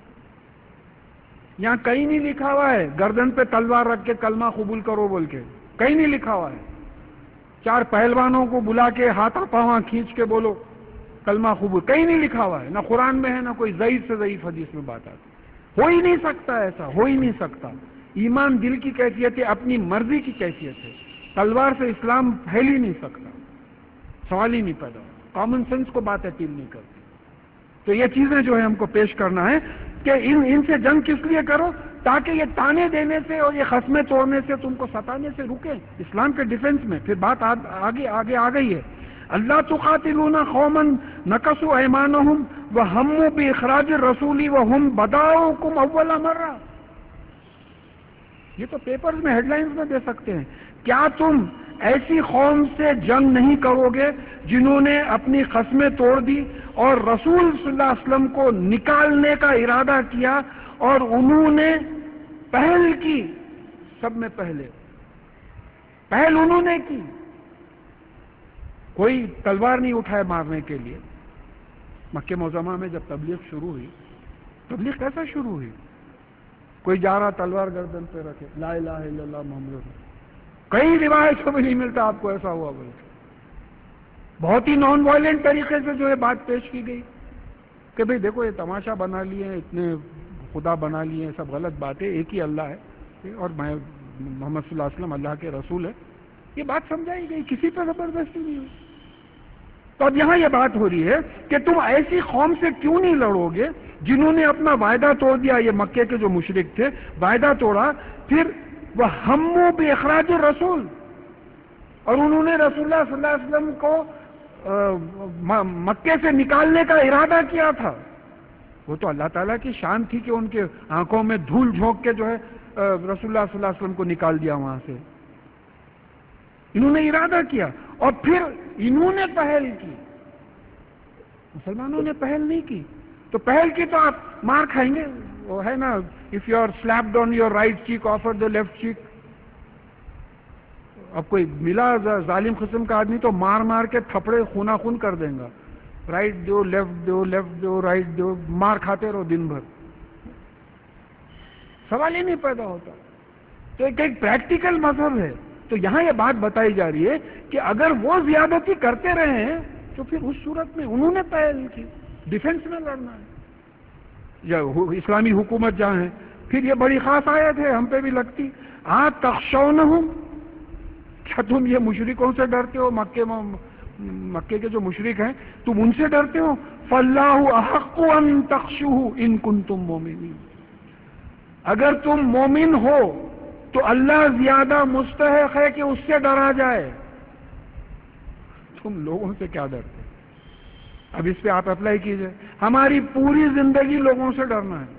یہاں کہیں نہیں لکھا ہوا ہے گردن پہ تلوار رکھ کے کلمہ قبول کرو بول کے، کہیں نہیں لکھا ہوا ہے۔ چار پہلوانوں کو بلا کے ہاتھا پاواں کھینچ کے بولو کلمہ قبول، کہیں نہیں لکھا ہوا ہے، نہ قرآن میں ہے نہ کوئی ضعیف سے ضعیف حدیث میں بات آتی۔ ہو ہی نہیں سکتا، ایسا ہو ہی نہیں سکتا۔ ایمان دل کی کیفیت ہے، اپنی مرضی کی کیفیت ہے، تلوار سے اسلام پھیل ہی نہیں سکتا، سوال ہی نہیں پیدا ہوتا، کامن سینس کو بات اپیل نہیں کرتی۔ تو یہ چیزیں جو ہے ہم کو پیش کرنا ہے کہ ان ان سے جنگ کس لیے کرو؟ تاکہ یہ تانے دینے سے اور یہ خصمیں توڑنے سے، تم کو ستانے سے رکیں، اسلام کے ڈیفنس میں۔ پھر بات آگے آگے آ گئی ہے، اللہ تقاتلون قوما نکثوا ایمانہم وہموا باخراج الرسول وہم بداؤکم اول مرہ۔ یہ تو پیپرز میں ہیڈ لائنز میں دے سکتے ہیں۔ کیا تم ایسی قوم سے جنگ نہیں کرو گے جنہوں نے اپنی قسمیں توڑ دی اور رسول صلی اللہ علیہ وسلم کو نکالنے کا ارادہ کیا، اور انہوں نے پہل کی، سب میں پہلے پہل انہوں نے کی، کوئی تلوار نہیں اٹھائے مارنے کے لیے۔ مکہ معظمہ میں جب تبلیغ شروع ہوئی، تبلیغ کیسا شروع ہوئی؟ کوئی جا رہا تلوار گردن پہ رکھے، لا الہ الا اللہ محمد رسول، کئی روایتوں میں نہیں ملتا آپ کو ایسا ہوا بول کے۔ بہت ہی نان وائلنٹ طریقے سے جو ہے بات پیش کی گئی کہ بھئی دیکھو یہ تماشا بنا لیے ہیں، اتنے خدا بنا لیے ہیں، سب غلط باتیں، ایک ہی اللہ ہے اور میں محمد صلی اللہ علیہ وسلم اللہ کے رسول ہے، یہ بات سمجھائی گئی، کسی پہ زبردستی نہیں ہوئی۔ تو اب یہاں یہ بات ہو رہی ہے کہ تم ایسی قوم سے کیوں نہیں لڑو گے جنہوں نے اپنا وعدہ توڑ دیا، یہ مکے کے جو مشرک تھے، وعدہ توڑا، پھر وہ ہمو باخراج الرسول، اور انہوں نے رسول اللہ صلی اللہ علیہ وسلم کو مکے سے نکالنے کا ارادہ کیا تھا۔ وہ تو اللہ تعالیٰ کی شان تھی کہ ان کے آنکھوں میں دھول جھونک کے جو ہے رسول اللہ صلی اللہ علیہ وسلم کو نکال دیا وہاں سے۔ انہوں نے ارادہ کیا اور پھر انہوں نے پہل کی، مسلمانوں نے پہل نہیں کی۔ تو پہل کی تو آپ مار کھائیں گے، وہ ہے نا، if you are slapped on your right cheek, offer the left cheek۔ اب کوئی ملا ظالم قسم کا آدمی تو مار مار کے تھپڑے خونا خون کر دیں گا، رائٹ دو لیفٹ دو لیفٹ دو رائٹ دو، مار کھاتے رہو دن بھر، سوال ہی نہیں پیدا ہوتا۔ تو ایک ایک پریکٹیکل مذہب ہے۔ تو یہاں یہ بات بتائی جا رہی ہے کہ اگر وہ زیادتی کرتے رہے ہیں تو پھر اس صورت میں انہوں نے پہل کی، ڈیفنس میں لڑنا ہے، یا اسلامی حکومت جہاں ہے۔ پھر یہ بڑی خاص آیت ہے، ہم پہ بھی لگتی، آ تخشونہم، کیا تم یہ مشرکوں سے ڈرتے ہو؟ مکے مکے کے جو مشرک ہیں تم ان سے ڈرتے ہو؟ فاللہ احق ان تخشوہ ان کنتم مومنین، اگر تم مومن ہو تو اللہ زیادہ مستحق ہے کہ اس سے ڈرا جائے، تم لوگوں سے کیا ڈرتے؟ اب اس پہ آپ اپلائی کیجئے، ہماری پوری زندگی لوگوں سے ڈرنا ہے،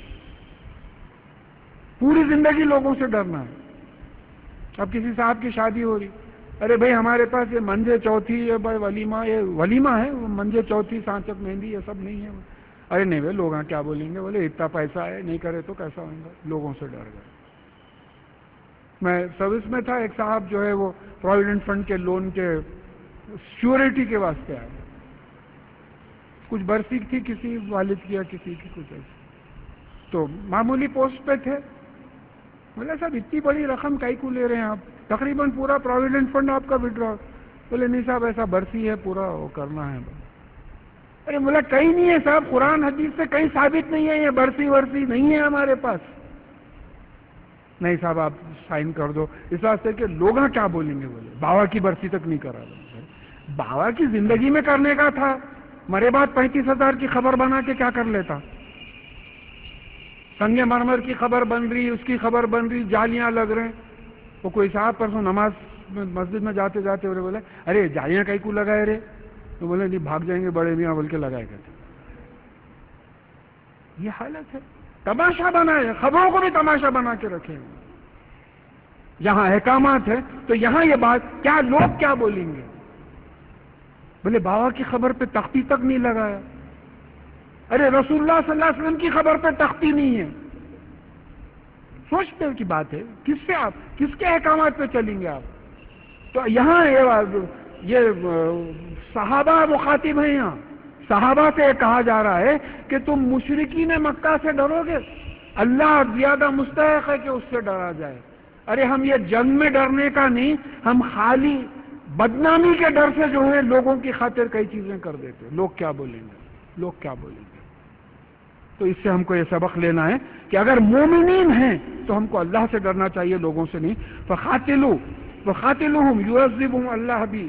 پوری زندگی لوگوں سے ڈرنا ہے۔ اب کسی صاحب کی شادی ہو رہی، ارے بھائی ہمارے پاس یہ منجے چوتھی، یہ بھائی ولیمہ، یہ ولیمہ ہے، منجے چوتھی سانچت مہندی یہ سب نہیں ہے۔ ارے نہیں بھائی لوگ کیا بولیں گے، بولے اتنا پیسہ ہے، نہیں کرے تو کیسا ہوگا، لوگوں سے ڈر گئے۔ میں سروس میں تھا، ایک صاحب جو ہے وہ پروویڈنٹ فنڈ کے لون کے سیورٹی کے واسطے آئے، کچھ برسی تھی کسی والد کی یا کسی کی کچھ ایسی، تو معمولی پوسٹ پہ تھے۔ بولے صاحب اتنی بڑی رقم کائی کو لے رہے ہیں آپ، تقریباً پورا پروویڈنٹ فنڈ آپ کا وڈرا۔ بولے نہیں صاحب ایسا برسی ہے، پورا وہ کرنا ہے۔ ارے بولا کہیں نہیں ہے صاحب، قرآن حدیث سے کہیں ثابت نہیں ہے، یہ برسی ورسی نہیں ہے ہمارے پاس۔ نہیں صاحب آپ سائن کر دو، اس واسطے کہ لوگ کیا بولیں گے، بولے باوا کی برسی تک نہیں کرا۔ باوا کی زندگی میں کرنے کا تھا، مرے بعد پینتیس ہزار کی خبر بنا کے کیا کر لیتا؟ سنگ مرمر کی خبر بن رہی، اس کی خبر بن رہی، جالیاں لگ رہے ہیں۔ وہ کوئی صاحب پرسوں نماز مسجد میں جاتے جاتے بولے بولے ارے جالیاں کئی کو لگائے رے؟ تو بولے نہیں بھاگ جائیں گے بڑے میاں بول کے لگائے گئے تھے۔ یہ حالت ہے، تماشا بنائے، خبروں کو بھی تماشا بنا کے رکھے۔ یہاں احکامات ہے تو یہاں یہ بات، کیا لوگ کیا بولیں گے؟ بولے باوا کی خبر پہ تختی تک نہیں لگایا، ارے رسول اللہ صلی اللہ علیہ وسلم کی خبر پہ تختی نہیں ہے. سوچنے کی بات ہے، کس سے آپ کس کے احکامات پہ چلیں گے آپ؟ تو یہاں یہ صحابہ مخاطب ہیں، یہاں صحابہ سے کہا جا رہا ہے کہ تم مشرکین مکہ سے ڈرو گے، اللہ زیادہ مستحق ہے کہ اس سے ڈرا جائے. ارے ہم یہ جنگ میں ڈرنے کا نہیں، ہم خالی بدنامی کے ڈر سے جو ہے لوگوں کی خاطر کئی چیزیں کر دیتے. لوگ کیا بولیں گے، لوگ کیا بولیں گے. تو اس سے ہم کو یہ سبق لینا ہے کہ اگر مومنین ہیں تو ہم کو اللہ سے ڈرنا چاہیے، لوگوں سے نہیں. فقاتلوا فقاتلوہم یعذبہم اللہ بی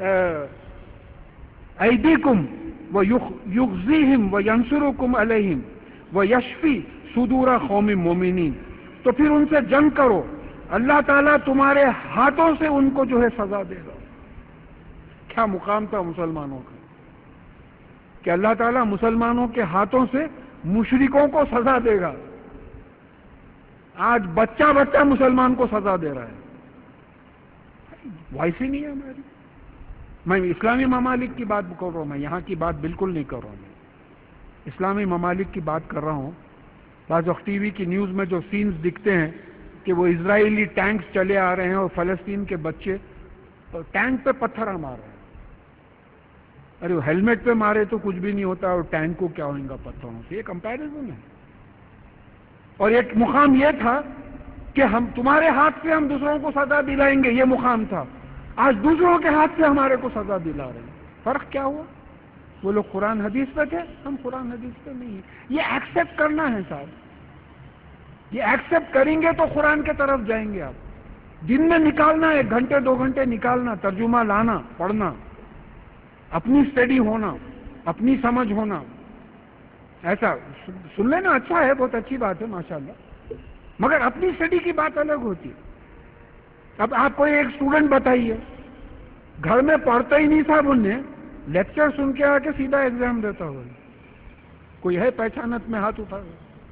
ایدیکم ویغزیہم وینصرکم علیہم ویشفی صدور قوم مومنین. تو پھر ان سے جنگ کرو، اللہ تعالیٰ تمہارے ہاتھوں سے ان کو جو ہے سزا دے گا. کیا مقام تھا مسلمانوں کا کہ اللہ تعالیٰ مسلمانوں کے ہاتھوں سے مشرکوں کو سزا دے گا. آج بچہ بچہ مسلمان کو سزا دے رہا ہے. وائس ہی نہیں ہے ہماری. میں اسلامی ممالک کی بات کر رہا ہوں، میں یہاں کی بات بالکل نہیں کر رہا ہوں. میں اسلامی ممالک کی بات کر رہا ہوں. بعض وقت ٹی وی کی نیوز میں جو سینز دکھتے ہیں کہ وہ اسرائیلی ٹینکس چلے آ رہے ہیں اور فلسطین کے بچے ٹینک پہ پتھر مار رہے ہیں. ارے وہ ہیلمٹ پہ مارے تو کچھ بھی نہیں ہوتا، اور ٹینک کو کیا ہوگا پتھروں سے. یہ کمپیریزن ہے. اور ایک مقام یہ تھا کہ ہم تمہارے ہاتھ سے ہم دوسروں کو سزا دلائیں گے، یہ مقام تھا. آج دوسروں کے ہاتھ سے ہمارے کو سزا دلا رہے ہیں. فرق کیا ہوا؟ وہ لوگ قرآن حدیث پہ تھے، ہم قرآن حدیث پہ نہیں ہیں. یہ ایکسپٹ کرنا ہے صاحب. یہ ایکسپٹ کریں گے تو قرآن کے طرف جائیں گے. آپ دن میں نکالنا، ایک گھنٹے دو گھنٹے نکالنا، ترجمہ لانا، پڑھنا، اپنی اسٹڈی ہونا، اپنی سمجھ ہونا. ایسا سن لینا اچھا ہے، بہت اچھی بات ہے ماشاءاللہ، مگر اپنی اسٹڈی کی بات الگ ہوتی ہے. اب آپ کوئی ایک اسٹوڈنٹ بتائیے گھر میں پڑھتا ہی نہیں صاحب، انہیں لیکچر سن کے آ کے سیدھا ایگزام دیتا ہوا. کوئی ہے پہچانت میں ہاتھ اٹھا؟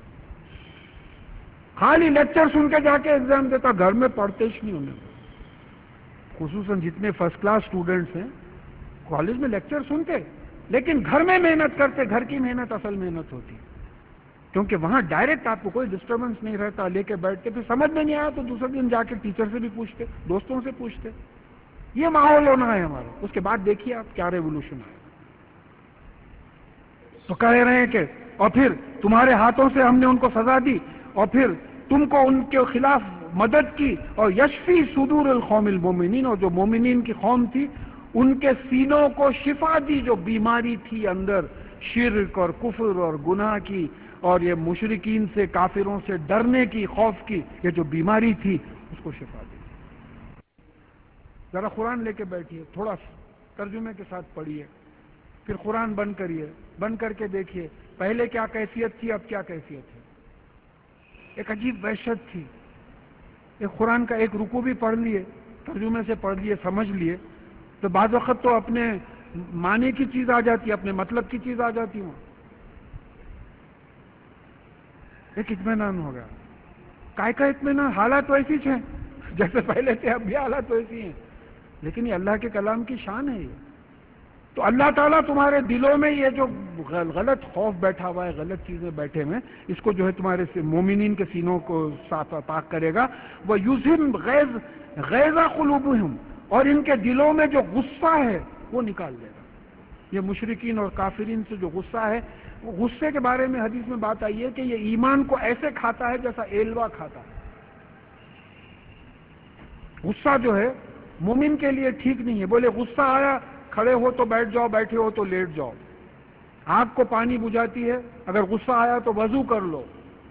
خالی لیکچر سن کے جا کے ایگزام دیتا، گھر میں پڑھتے ہی نہیں انہیں. خصوصاً جتنے فرسٹ کلاس اسٹوڈنٹس ہیں کالج میں لیکچر سنتے لیکن گھر میں محنت کرتے. گھر کی محنت اصل محنت ہوتی، کیونکہ وہاں ڈائریکٹ آپ کو کوئی ڈسٹربنس نہیں رہتا. لے کے بیٹھتے، پھر سمجھ میں نہیں آیا تو دوسرے دن جا کے ٹیچر سے بھی پوچھتے، دوستوں سے پوچھتے. یہ ماحول ہونا ہے ہمارا. اس کے بعد دیکھیے آپ کیا ریولوشن آئے. تو کہہ رہے ہیں کہ اور پھر تمہارے ہاتھوں سے ہم نے ان کو سزا دی، اور پھر تم کو ان کے خلاف مدد کی، اور یشفی صدور القوم المومنین، اور جو مومنین کی قوم تھی ان کے سینوں کو شفا دی. جو بیماری تھی اندر، شرک اور کفر اور گناہ کی، اور یہ مشرکین سے، کافروں سے ڈرنے کی، خوف کی، یہ جو بیماری تھی اس کو شفا دی. ذرا قرآن لے کے بیٹھیے، تھوڑا ترجمے کے ساتھ پڑھیے، پھر قرآن بند کریے، بند کر کے دیکھیے پہلے کیا کیفیت تھی، اب کیا کیفیت ہے. ایک عجیب وحشت تھی. ایک قرآن کا ایک رکوع بھی پڑھ لیے، ترجمے سے پڑھ لیے، سمجھ لیے، تو بعض وقت تو اپنے معنی کی چیز آ جاتی ہے، اپنے مطلب کی چیز آ جاتی ہوں. ایک اطمینان ہو گیا. کائے کا اطمینان؟ حالات ویسی ہیں جیسے پہلے تھے، اب بھی حالات ویسی ہیں، لیکن یہ اللہ کے کلام کی شان ہے. یہ تو اللہ تعالیٰ تمہارے دلوں میں یہ جو غلط خوف بیٹھا ہوا ہے، غلط چیزیں بیٹھے ہوئے، اس کو جو ہے تمہارے مومنین کے سینوں کو صاف پاک کرے گا. وہ یُذْهِبْ غیظ غیظ قلوبہم، اور ان کے دلوں میں جو غصہ ہے وہ نکال دے گا. یہ مشرکین اور کافرین سے جو غصہ ہے، وہ غصے کے بارے میں حدیث میں بات آئی ہے کہ یہ ایمان کو ایسے کھاتا ہے جیسا ایلوا کھاتا ہے. غصہ جو ہے مومن کے لیے ٹھیک نہیں ہے. بولے غصہ آیا، کھڑے ہو تو بیٹھ جاؤ، بیٹھے ہو تو لیٹ جاؤ. آگ کو پانی بجھاتی ہے، اگر غصہ آیا تو وضو کر لو،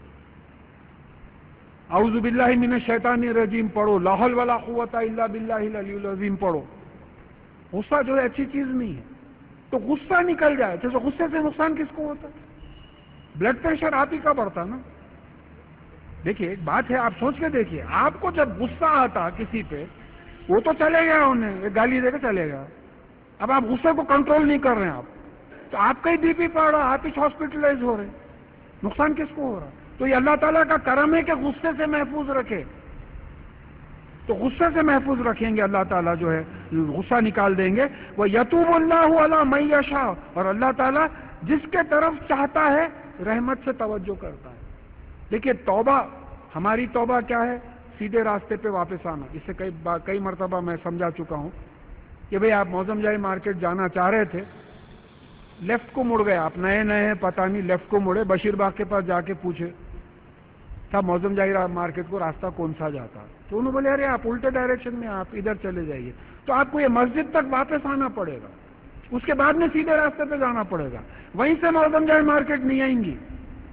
اعوذ باللہ من الشیطان الرجیم پڑھو، لا حول ولا قوت الا باللہ العلی العظیم پڑھو. غصہ جو ہے اچھی چیز نہیں ہے. تو غصہ نکل جائے. جیسے غصے سے نقصان کس کو ہوتا ہے؟ بلڈ پریشر آپ ہی کا بڑھتا نا. دیکھیے ایک بات ہے، آپ سوچ کے دیکھیے، آپ کو جب غصہ آتا کسی پہ، وہ تو چلے گیا، انہیں ایک گالی دے کے چلے گیا. اب آپ غصے کو کنٹرول نہیں کر رہے ہیں، آپ تو آپ کا ہی بی پی پڑ رہا، آپ ہی ہاسپٹلائز ہو رہے. نقصان کس کو ہو رہا؟ تو یہ اللہ تعالیٰ کا کرم ہے کہ غصے سے محفوظ رکھے. تو غصے سے محفوظ رکھیں گے اللہ تعالیٰ جو ہے غصہ نکال دیں گے. وہ یتوب اللہ علی من یشاء، اور اللہ تعالیٰ جس کے طرف چاہتا ہے رحمت سے توجہ کرتا ہے. دیکھیے توبہ، ہماری توبہ کیا ہے؟ سیدھے راستے پہ واپس آنا. اس سے کئی کئی مرتبہ میں سمجھا چکا ہوں کہ بھئی آپ موزم جائی مارکیٹ جانا چاہ رہے تھے، لیفٹ کو مڑ گئے، آپ نئے نئے ہیں پتہ نہیں، لیفٹ کو مڑے، بشیر باغ کے پاس جا کے پوچھے صاحب موزم جائی مارکیٹ کو راستہ کون سا جاتا؟ تو انہوں نے بولے ارے آپ الٹے ڈائریکشن میں، آپ ادھر چلے جائیے. تو آپ کو یہ مسجد تک واپس آنا پڑے گا، اس کے بعد میں سیدھے راستے پہ جانا پڑے گا. وہیں سے موزم جائی مارکیٹ نہیں آئیں گی.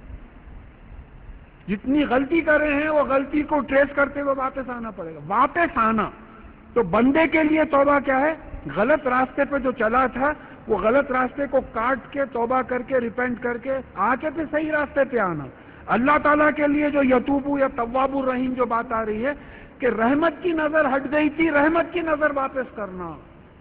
جتنی غلطی کر رہے ہیں وہ غلطی کو ٹریس کرتے ہوئے واپس آنا پڑے گا. واپس آنا تو بندے کے لیے توبہ کیا ہے؟ غلط راستے پہ جو چلا تھا وہ غلط راستے کو کاٹ کے توبہ کر کے ریپینٹ کر کے آ کے پھر صحیح راستے پہ آنا. اللہ تعالیٰ کے لیے جو یتوبو یا تواب الرحیم جو بات آ رہی ہے کہ رحمت کی نظر ہٹ گئی تھی، رحمت کی نظر واپس کرنا.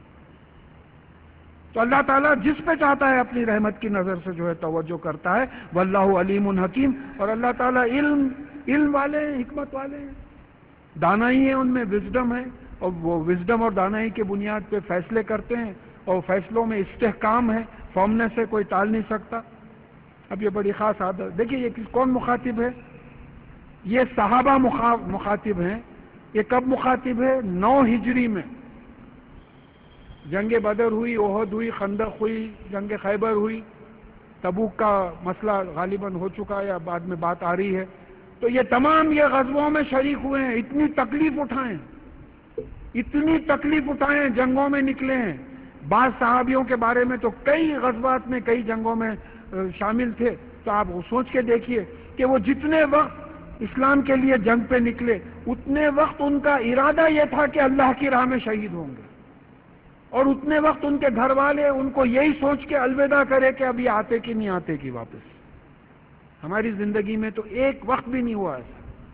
تو اللہ تعالیٰ جس پہ چاہتا ہے اپنی رحمت کی نظر سے جو ہے توجہ کرتا ہے. واللہ علیم حکیم، اور اللہ تعالیٰ علم علم والے ہیں، حکمت والے ہیں، دانائی ہے، ان میں وزڈم ہے، اور وہ وزڈم اور دانائی کے بنیاد پہ فیصلے کرتے ہیں، اور فیصلوں میں استحکام ہے، فارمنے سے کوئی ٹال نہیں سکتا. اب یہ بڑی خاص عادت. دیکھیے یہ کون مخاطب ہے؟ یہ صحابہ مخاطب ہیں. یہ کب مخاطب ہے؟ نو ہجری میں جنگ بدر ہوئی، احد ہوئی، خندق ہوئی، جنگ خیبر ہوئی، تبوک کا مسئلہ غالباً ہو چکا ہے یا بعد میں بات آ رہی ہے. تو یہ تمام یہ غزووں میں شریک ہوئے ہیں، اتنی تکلیف اٹھائیں، اتنی تکلیف اٹھائیں، جنگوں میں نکلے ہیں. بعض صحابیوں کے بارے میں تو کئی غزوات میں، کئی جنگوں میں شامل تھے. تو آپ سوچ کے دیکھیے کہ وہ جتنے وقت اسلام کے لیے جنگ پہ نکلے اتنے وقت ان کا ارادہ یہ تھا کہ اللہ کی راہ میں شہید ہوں گے، اور اتنے وقت ان کے گھر والے ان کو یہی سوچ کے الوداع کرے کہ ابھی آتے کہ نہیں آتے کہ واپس. ہماری زندگی میں تو ایک وقت بھی نہیں ہوا ایسا.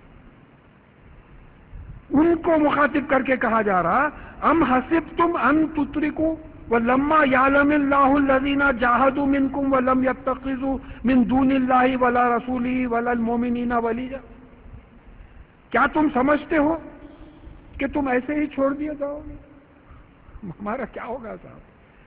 ان کو مخاطب کر کے کہا جا رہا ام حسبتم ان تترکوا ولما یعلم اللہ الذین جاہدوا منکم ولم یتخذوا من دون اللہ ولا رسولہ ولا المؤمنین ولیجا. کیا تم سمجھتے ہو کہ تم ایسے ہی چھوڑ دیے جاؤ گے؟ ہمارا کیا ہوگا صاحب؟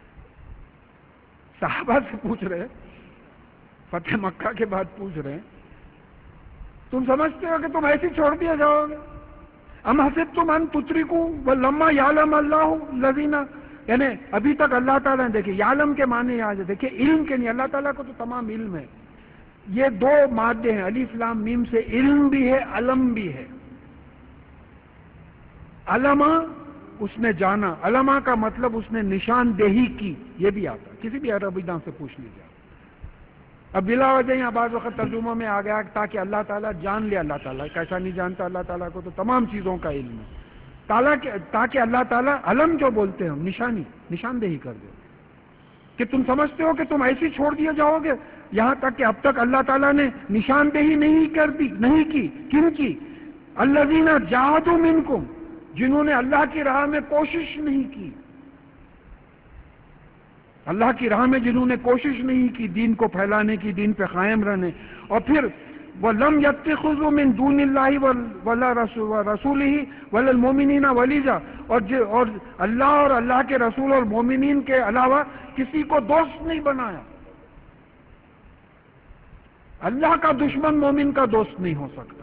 صحابہ سے پوچھ رہے، فتح مکہ کے بعد پوچھ رہے ہیں، تم سمجھتے ہو کہ تم ایسے چھوڑ دیے جاؤ گے؟ ام حسبتم ان تترکوا ولما یعلم اللہ الذین، یعنی ابھی تک اللہ تعالیٰ نے، دیکھیں یعلم کے معنی آج دیکھیں علم کے نہیں، اللہ تعالیٰ کو تو تمام علم ہے. یہ دو مادے ہیں، الف لام میم سے علم بھی ہے، علم بھی ہے. علما اس نے جانا، علما کا مطلب اس نے نشاندہی کی، یہ بھی آتا، کسی بھی عربی دان سے پوچھ لیجیے. اب بلا وجہ یہاں بعض وقت ترجمہ میں آ گیا تاکہ اللہ تعالیٰ جان لے. اللہ تعالیٰ کیسا نہیں جانتا؟ اللہ تعالیٰ کو تو تمام چیزوں کا علم ہے. تاکہ اللہ تعالیٰ علم جو بولتے ہیں نشانی، نشاندہی کر دے کہ تم سمجھتے ہو کہ تم ایسی چھوڑ دیے جاؤ گے. یہاں تک کہ اب تک اللہ تعالیٰ نے نشاندہی نہیں کر دی، نہیں کی. کن کی؟ الذین جاہدوا منکم، جنہوں نے اللہ کی راہ میں کوشش نہیں کی، اللہ کی راہ میں جنہوں نے کوشش نہیں کی دین کو پھیلانے کی، دین پہ قائم رہنے. اور پھر وَلَمْ يَتَّخِذُوا مِن دُونِ اللَّهِ وَلَا رَسُولِهِ وَلَا الْمُؤْمِنِينَ وَلِيجًا، اور اور اللہ اور اللہ کے رسول اور مومنین کے علاوہ کسی کو دوست نہیں بنایا. اللہ کا دشمن مومن کا دوست نہیں ہو سکتا.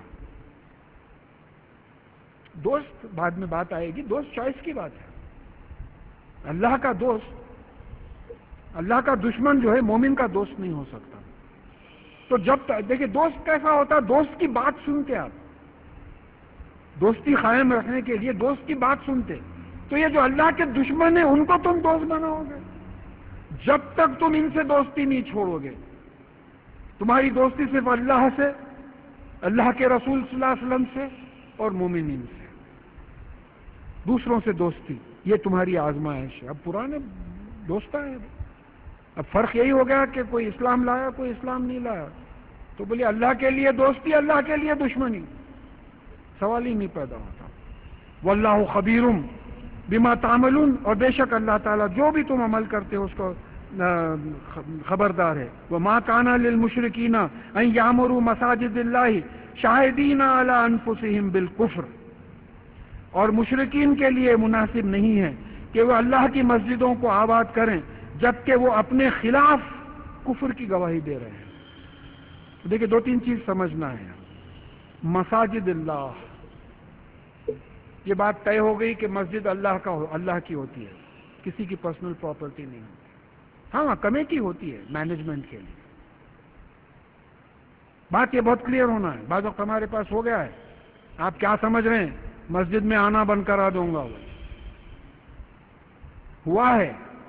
دوست بعد میں بات آئے گی، دوست چوائس کی بات ہے. اللہ کا دوست، اللہ کا دشمن جو ہے مومن کا دوست نہیں ہو سکتا. تو جب دیکھیں دوست کیسا ہوتا ہے؟ دوست کی بات سنتے، آپ دوستی قائم رکھنے کے لیے دوست کی بات سنتے. تو یہ جو اللہ کے دشمن ہیں ان کو تم دوست بناؤ گے جب تک تم ان سے دوستی نہیں چھوڑو گے. تمہاری دوستی صرف اللہ سے، اللہ کے رسول صلی اللہ علیہ وسلم سے اور مومنین سے. دوسروں سے دوستی یہ تمہاری آزمائش ہے. اب پرانے دوست ہیں، اب فرق یہی ہو گیا کہ کوئی اسلام لایا، کوئی اسلام نہیں لایا. تو بولے اللہ کے لیے دوستی، اللہ کے لیے دشمنی، سوال ہی نہیں پیدا ہوتا. واللہ خبیر بما تعملون، اور بے شک اللہ تعالیٰ جو بھی تم عمل کرتے ہو اس کو خبردار ہے. وما کان للمشرکین ان یعمروا مساجد اللہ شاہدین علی انفسہم بالکفر، اور مشرکین کے لیے مناسب نہیں ہے کہ وہ اللہ کی مسجدوں کو آباد کریں جبکہ وہ اپنے خلاف کفر کی گواہی دے رہے ہیں. دیکھیں دو تین چیز سمجھنا ہے. مساجد اللہ، یہ بات طے ہو گئی کہ مسجد اللہ کا اللہ کی ہوتی ہے، کسی کی پرسنل پراپرٹی نہیں ہوتی. ہاں کمیٹی ہوتی ہے مینجمنٹ کے لیے. بات یہ بہت کلیئر ہونا ہے. بعض وقت ہمارے پاس ہو گیا ہے، آپ کیا سمجھ رہے ہیں مسجد میں آنا بند کرا دوں گا. وہ ہوا ہے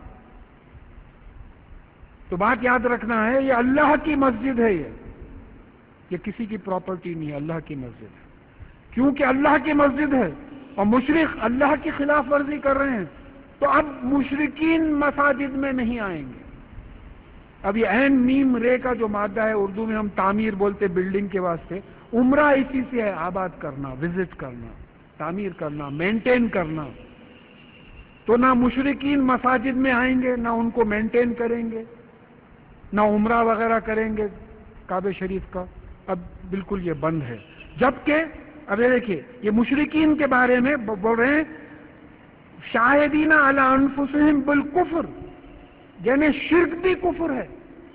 تو بات یاد رکھنا ہے، یہ اللہ کی مسجد ہے، یہ یہ کسی کی پراپرٹی نہیں ہے، اللہ کی مسجد ہے. کیونکہ اللہ کی مسجد ہے اور مشرک اللہ کی خلاف ورزی کر رہے ہیں، تو اب مشرکین مساجد میں نہیں آئیں گے. اب یہ عین میم رے کا جو مادہ ہے، اردو میں ہم تعمیر بولتے بلڈنگ کے واسطے، عمرہ اسی سے ہے، آباد کرنا، وزٹ کرنا، تعمیر کرنا، مینٹین کرنا. تو نہ مشرکین مساجد میں آئیں گے، نہ ان کو مینٹین کریں گے، نہ عمرہ وغیرہ کریں گے کعبہ شریف کا. اب بالکل یہ بند ہے. جبکہ اب یہ دیکھیے، یہ مشرکین کے بارے میں بول رہے ہیں شاہدین علی انفسہم بالکفر، یعنی شرک بھی کفر ہے.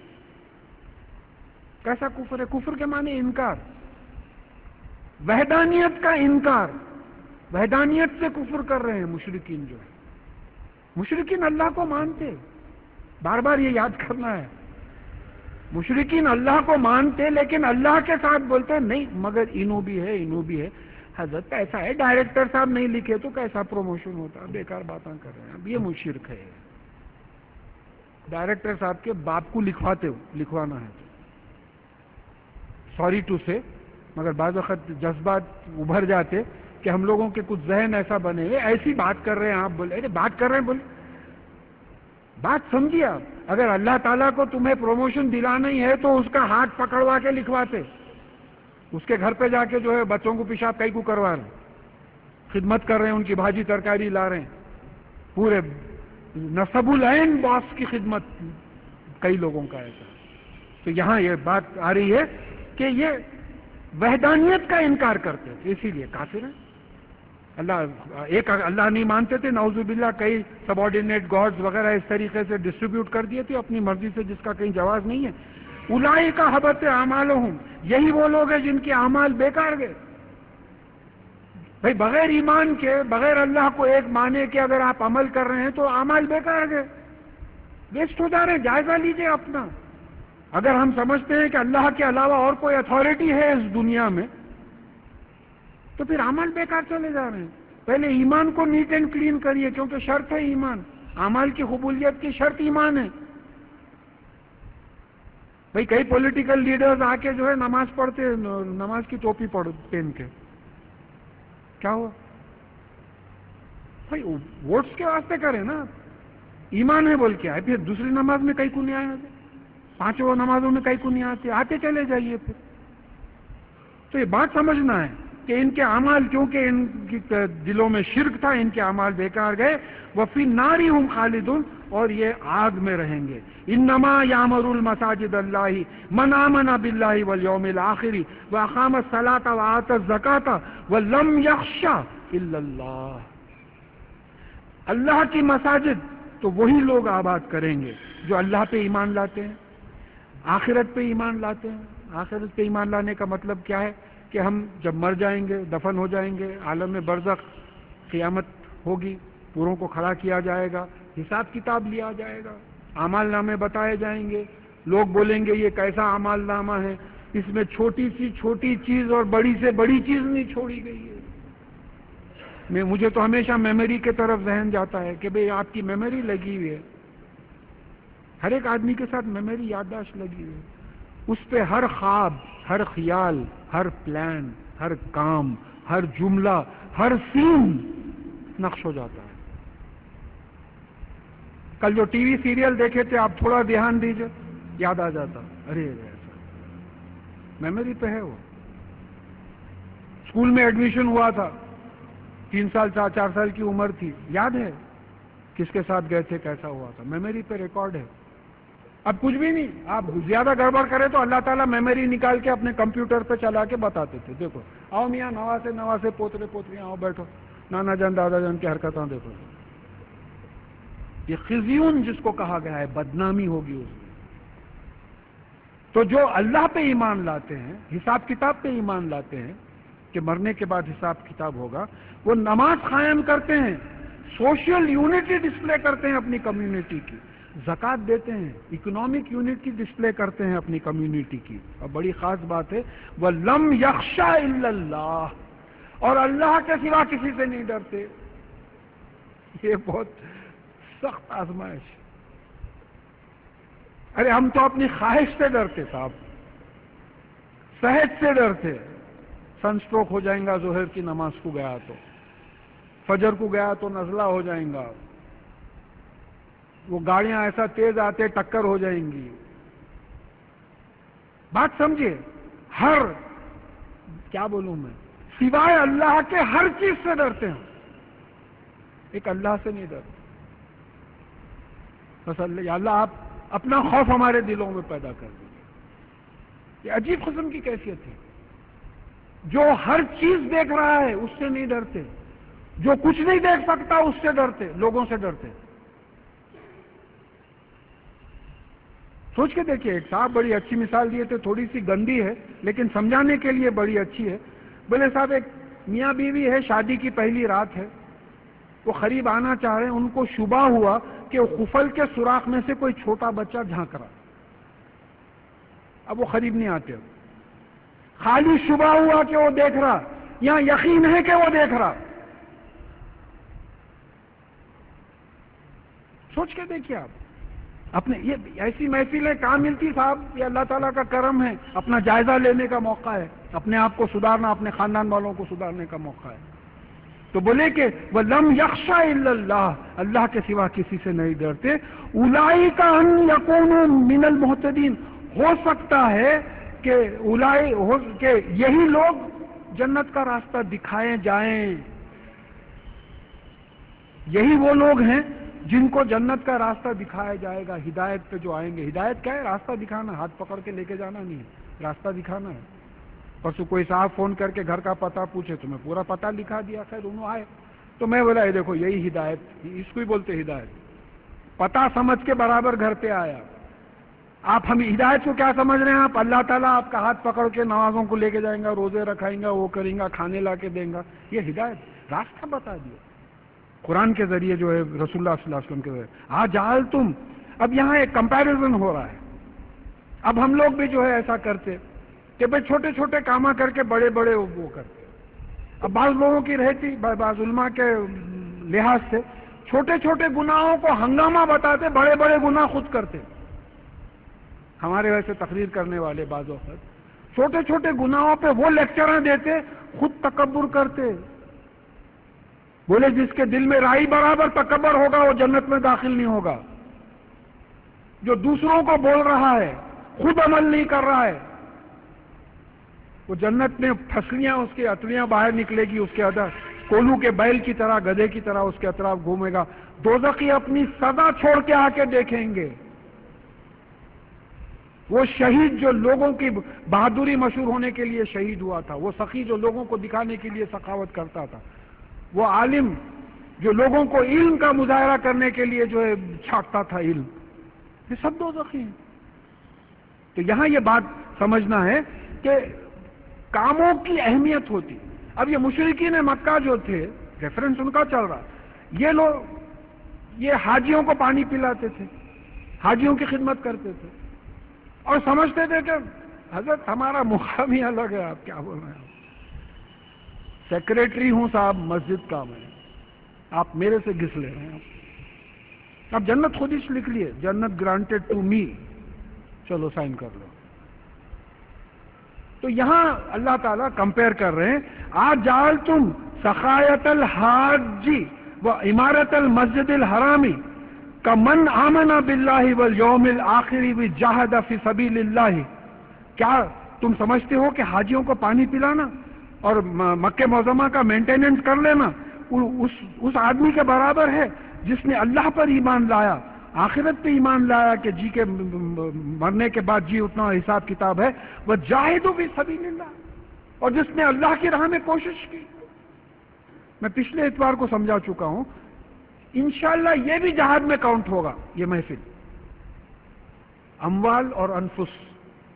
کیسا کفر ہے؟ کفر کے معنی انکار، وحدانیت کا انکار. وحدانیت سے کفر کر رہے ہیں مشرکین. جو ہے مشرکین اللہ کو مانتے، بار بار یہ یاد کرنا ہے، مشرکین اللہ کو مانتے لیکن اللہ کے ساتھ بولتے ہیں نہیں مگر انہوں بھی ہے، انہوں بھی ہے. حضرت ایسا ہے ڈائریکٹر صاحب نہیں لکھے تو کیسا پروموشن ہوتا؟ بیکار باتیں کر رہے ہیں. اب یہ مشرک ہے. ڈائریکٹر صاحب کے باپ کو لکھواتے ہو، لکھوانا ہے تو سوری ٹو سے، مگر بعض وقت جذبات ابھر جاتے کہ ہم لوگوں کے کچھ ذہن ایسا بنے ہوئے، ایسی بات کر رہے ہیں آپ، بولے بات کر رہے ہیں، بولے بات سمجھیے آپ. اگر اللہ تعالیٰ کو تمہیں پروموشن دلانا ہی ہے تو اس کا ہاتھ پکڑوا کے لکھواتے، اس کے گھر پہ جا کے جو ہے بچوں کو پیشاب کئی کو کروا رہے ہیں، خدمت کر رہے ہیں، ان کی بھاجی ترکاری لا رہے ہیں، پورے نصب العین باس کی خدمت کئی لوگوں کا ایسا. تو یہاں یہ بات آ رہی ہے کہ یہ وحدانیت کا انکار کرتے تھے، اسی لیے کافر ہیں. اللہ ایک اللہ نہیں مانتے تھے، نعوذ باللہ کئی سب آرڈینیٹ گاڈز وغیرہ اس طریقے سے ڈسٹریبیوٹ کر دیے تھے اپنی مرضی سے، جس کا کہیں جواز نہیں ہے. اولئک حبط اعمالہم، یہی وہ لوگ ہیں جن کے اعمال بیکار گئے. بھائی بغیر ایمان کے، بغیر اللہ کو ایک مانے کے اگر آپ عمل کر رہے ہیں تو اعمال بیکار گئے، ویسٹ ہو جا رہے ہیں. جائزہ لیجئے اپنا. اگر ہم سمجھتے ہیں کہ اللہ کے علاوہ اور کوئی اتھارٹی ہے اس دنیا میں تو پھر اعمال بیکار چلے جا رہے ہیں. پہلے ایمان کو نیٹ اینڈ کلین کریے، کیونکہ شرط ہے ایمان. اعمال کی قبولیت کی شرط ایمان ہے. بھئی کئی پولیٹیکل لیڈرز آ کے جو ہے نماز پڑھتے، نماز کی ٹوپی پہن کے، کیا ہوا؟ بھئی ووٹس کے واسطے کریں نا، ایمان ہے بول کے آئے، پھر دوسری نماز میں کئی کو نہیں آئے، پانچوں نمازوں میں کئی کو نہیں آتے، آتے چلے جائیے پھر. تو یہ بات سمجھنا ہے کہ ان کے اعمال، کیونکہ ان کی دلوں میں شرک تھا، ان کے اعمال بیکار گئے. وفی النار ہم خالدون، اور یہ آگ میں رہیں گے. انما یعمر المساجد اللہ من آمن باللہ والیوم الآخر واقام الصلاۃ وآتى الزکاۃ ولم یخش الا اللہ. اللہ کی مساجد تو وہی لوگ آباد کریں گے جو اللہ پہ ایمان لاتے ہیں، آخرت پہ ایمان لاتے ہیں. آخرت پہ ایمان لانے کا مطلب کیا ہے؟ کہ ہم جب مر جائیں گے، دفن ہو جائیں گے، عالم برزخ قیامت ہوگی، پوروں کو کھڑا کیا جائے گا، حساب کتاب لیا جائے گا، اعمال نامے بتائے جائیں گے. لوگ بولیں گے یہ کیسا اعمال نامہ ہے، اس میں چھوٹی سی چھوٹی چیز اور بڑی سے بڑی چیز نہیں چھوڑی گئی ہے. میں مجھے تو ہمیشہ میموری کے طرف ذہن جاتا ہے کہ بھئی آپ کی میموری لگی ہوئی ہے، ہر ایک آدمی کے ساتھ میموری یادداشت لگی ہوئی ہے. اس پہ ہر خواب، ہر خیال، ہر پلان، ہر کام، ہر جملہ، ہر سین نقش ہو جاتا ہے. کل جو ٹی وی سیریل دیکھے تھے آپ تھوڑا دھیان دیجئے، یاد آ جاتا، ارے ایسا میموری پہ ہے. وہ اسکول میں ایڈمیشن ہوا تھا، تین سال چار چار سال کی عمر تھی، یاد ہے کس کے ساتھ گئے تھے، کیسا ہوا تھا، میموری پہ ریکارڈ ہے. اب کچھ بھی نہیں، آپ زیادہ گڑبڑ کریں تو اللہ تعالیٰ میموری نکال کے اپنے کمپیوٹر پہ چلا کے بتاتے تھے، دیکھو آؤ میاں نواسے نواسے پوترے پوتریاں آؤ بیٹھو، نانا جان دادا جان کی حرکتیں دیکھو. یہ خزیون جس کو کہا گیا ہے، بدنامی ہوگی اس میں. تو جو اللہ پہ ایمان لاتے ہیں، حساب کتاب پہ ایمان لاتے ہیں کہ مرنے کے بعد حساب کتاب ہوگا، وہ نماز قائم کرتے ہیں، سوشل یونٹی ڈسپلے کرتے ہیں اپنی کمیونٹی کی، زکوٰۃ دیتے ہیں، اکنامک یونٹی ڈسپلے کرتے ہیں اپنی کمیونٹی کی. اور بڑی خاص بات ہے وَلَمْ يَخْشَ إِلَّا اللَّهُ، اور اللہ کے سوا کسی سے نہیں ڈرتے. یہ بہت سخت آزمائش. ارے ہم تو اپنی خواہش سے ڈرتے صاحب، صحت سے ڈرتے. سن اسٹروک ہو جائیں گا ظہر کی نماز کو گیا تو، فجر کو گیا تو نزلہ ہو جائیں گا، وہ گاڑیاں ایسا تیز آتے ٹکر ہو جائیں گی. بات سمجھیے، ہر کیا بولوں میں، سوائے اللہ کے ہر چیز سے ڈرتے ہیں، ایک اللہ سے نہیں ڈرتے. بس اللہ، یا اللہ آپ اپنا خوف ہمارے دلوں میں پیدا کر دیجیے. یہ عجیب قسم کی کیفیت ہے. جو ہر چیز دیکھ رہا ہے اس سے نہیں ڈرتے، جو کچھ نہیں دیکھ سکتا اس سے ڈرتے، لوگوں سے ڈرتے. سوچ کے دیکھیے، ایک صاحب بڑی اچھی مثال دیے تھے، تھوڑی سی گندی ہے لیکن سمجھانے کے لیے بڑی اچھی ہے. بولے صاحب ایک میاں بیوی ہے، شادی کی پہلی رات ہے، وہ قریب آنا چاہ رہے ہیں، ان کو شبہ ہوا کہ خفل کے سوراخ میں سے کوئی چھوٹا بچہ جھانک رہا. اب وہ قریب نہیں آتے، خالی شبہ ہوا کہ وہ دیکھ رہا، یہاں یقین ہے کہ وہ دیکھ رہا. سوچ کے دیکھیے آپ اپنے، یہ ایسی محفلیں کہاں ملتی صاحب؟ یہ اللہ تعالیٰ کا کرم ہے، اپنا جائزہ لینے کا موقع ہے، اپنے آپ کو سدھارنا، اپنے خاندان والوں کو سدھارنے کا موقع ہے. تو بولے کہ وَلَمْ يَخْشَ إِلَّا اللَّهُ، اللہ کے سوا کسی سے نہیں ڈرتے. اولئک ان یکونوا من المہتدین، ہو سکتا ہے کہ اولائی ہو کہ یہی لوگ جنت کا راستہ دکھائے جائیں. یہی وہ لوگ ہیں جن کو جنت کا راستہ دکھایا جائے گا، ہدایت پہ جو آئیں گے. ہدایت کیا ہے؟ راستہ دکھانا، ہاتھ پکڑ کے لے کے جانا نہیں ہے، راستہ دکھانا ہے. پرسوں کوئی صاحب فون کر کے گھر کا پتہ پوچھے تو میں پورا پتہ لکھا دیا. خیر انہوں آئے تو میں بولا یہ دیکھو یہی ہدایت، اس کو ہی بولتے ہدایت. پتہ سمجھ کے برابر گھر پہ آیا. آپ ہم ہدایت کو کیا سمجھ رہے ہیں؟ آپ اللہ تعالیٰ آپ کا ہاتھ پکڑ کے نمازوں کو لے کے جائیں گا، روزے رکھائیں گا، وہ کریں گا، کھانے لا کے دیں گا. یہ ہدایت، راستہ بتا دیا قرآن کے ذریعے جو ہے، رسول اللہ صلی اللہ علیہ وسلم کے ذریعے. آ جال تم، اب یہاں ایک کمپیریزن ہو رہا ہے. اب ہم لوگ بھی جو ہے ایسا کرتے کہ بھائی چھوٹے چھوٹے کاماں کر کے بڑے بڑے وہ کرتے. اب بعض لوگوں کی رہتی، بعض علماء کے لحاظ سے چھوٹے چھوٹے گناہوں کو ہنگامہ بتاتے، بڑے بڑے گناہ خود کرتے. ہمارے ویسے تقریر کرنے والے بعض وقت چھوٹے چھوٹے گناہوں پہ وہ لیکچراں دیتے، خود تکبر کرتے. بولے جس کے دل میں رائی برابر تکبر ہوگا وہ جنت میں داخل نہیں ہوگا. جو دوسروں کو بول رہا ہے، خود عمل نہیں کر رہا ہے، وہ جنت میں پھسلیاں اس کی اتڑیاں باہر نکلے گی، اس کے اندر کولو کے بیل کی طرح، گدھے کی طرح اس کے اطراف گھومے گا. دوزخی اپنی سزا چھوڑ کے آ کے دیکھیں گے. وہ شہید جو لوگوں کی بہادری مشہور ہونے کے لیے شہید ہوا تھا، وہ سخی جو لوگوں کو دکھانے کے لیے سخاوت کرتا تھا، وہ عالم جو لوگوں کو علم کا مظاہرہ کرنے کے لیے جو ہے چھاٹتا تھا علم، یہ سب دوزخی ہیں. تو یہاں یہ بات سمجھنا ہے کہ کاموں کی اہمیت ہوتی. اب یہ مشرکین مکہ جو تھے، ریفرنس ان کا چل رہا، یہ لوگ یہ حاجیوں کو پانی پلاتے تھے، حاجیوں کی خدمت کرتے تھے اور سمجھتے تھے کہ حضرت ہمارا مقام ہی الگ ہے. آپ کیا بول رہے ہیں؟ سیکریٹری ہوں صاحب مسجد کا میں، آپ میرے سے گھس لے رہے ہیں. اب جنت خود ہی لکھ لیے، جنت گرانٹیڈ ٹو می، چلو سائن کر لو. تو یہاں اللہ تعالیٰ کمپیئر کر رہے ہیں، آج جال تم سخایت الحاجی و عمارت المسجد الحرامی کا من آمنا باللہ والیوم الآخر وجاہد فی سبیل اللہ. کیا تم سمجھتے ہو کہ حاجیوں کو پانی پلانا اور مکہ معظمہ کا مینٹیننس کر لینا اس اس آدمی کے برابر ہے جس نے اللہ پر ایمان لایا، آخرت پہ ایمان لایا کہ جی کے مرنے کے بعد جی اتنا حساب کتاب ہے، وہ جاہدوا فی سبیل اللہ، اور جس نے اللہ کی راہ میں کوشش کی. میں پچھلے اتوار کو سمجھا چکا ہوں، انشاءاللہ یہ بھی جہاد میں کاؤنٹ ہوگا. یہ محفل اموال اور انفس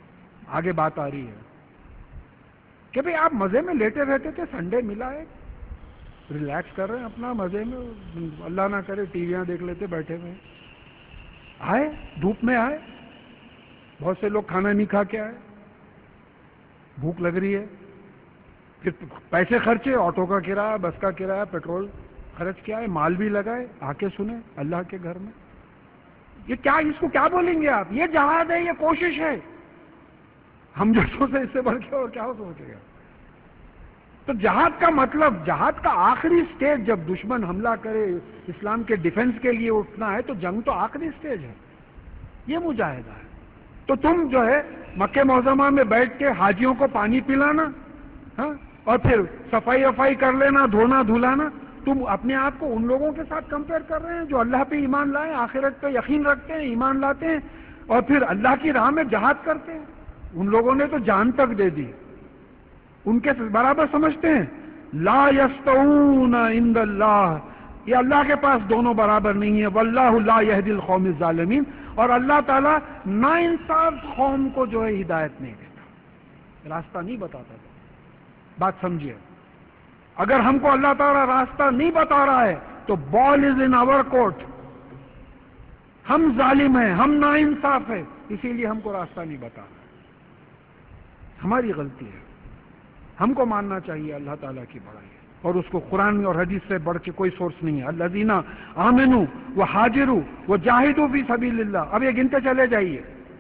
آگے بات آ رہی ہے کہ بھئی آپ مزے میں لیٹے رہتے تھے، سنڈے ملا ہے، ریلیکس کر رہے ہیں اپنا مزے میں، اللہ نہ کرے ٹی ویاں دیکھ لیتے بیٹھے ہوئے، آئے دھوپ میں آئے، بہت سے لوگ کھانا نہیں کھا کے آئے، بھوک لگ رہی ہے، پھر پیسے خرچے، آٹو کا کرایہ، بس کا کرایہ، پیٹرول خرچ کیا ہے، مال بھی لگائے، آ کے سنیں اللہ کے گھر میں، یہ کیا، اس کو کیا بولیں گے آپ؟ یہ جہاد ہے، یہ کوشش ہے، ہم جو سوچے اس سے بڑھ کے اور کیا سوچے گا؟ تو جہاد کا مطلب، جہاد کا آخری سٹیج جب دشمن حملہ کرے، اسلام کے ڈیفنس کے لیے اٹھنا ہے، تو جنگ تو آخری سٹیج ہے، یہ مجاہدہ ہے۔ تو تم جو ہے مکہ معظمہ میں بیٹھ کے حاجیوں کو پانی پلانا، ہاں، اور پھر صفائی وفائی کر لینا، دھونا دھلانا، تم اپنے آپ کو ان لوگوں کے ساتھ کمپیئر کر رہے ہیں جو اللہ پہ ایمان لائے، آخرت پہ یقین رکھتے ہیں، ایمان لاتے ہیں، اور پھر اللہ کی راہ میں جہاد کرتے ہیں۔ ان لوگوں نے تو جان تک دے دی، ان کے برابر سمجھتے ہیں۔ لا یستوون عند اللہ، یہ اللہ کے پاس دونوں برابر نہیں ہے۔ واللہ لا یہدی القوم الظالمین، اور اللہ تعالیٰ ناانصاف قوم کو جو ہے ہدایت نہیں دیتا، راستہ نہیں بتاتا۔ بات سمجھیے، اگر ہم کو اللہ تعالیٰ راستہ نہیں بتا رہا ہے تو بال از ان آور کورٹ، ہم ظالم ہیں، ہم ناانصاف ہیں، اسی لیے ہم کو راستہ نہیں بتا رہا ہے، ہماری غلطی ہے۔ ہم کو ماننا چاہیے اللہ تعالیٰ کی بڑائی ہے، اور اس کو قرآن اور حدیث سے بڑھ کے کوئی سورس نہیں ہے۔ الذین آمنوا وہاجروا وجاہدوا فی سبیل اللہ، اب یہ گنتے چلے جائیے،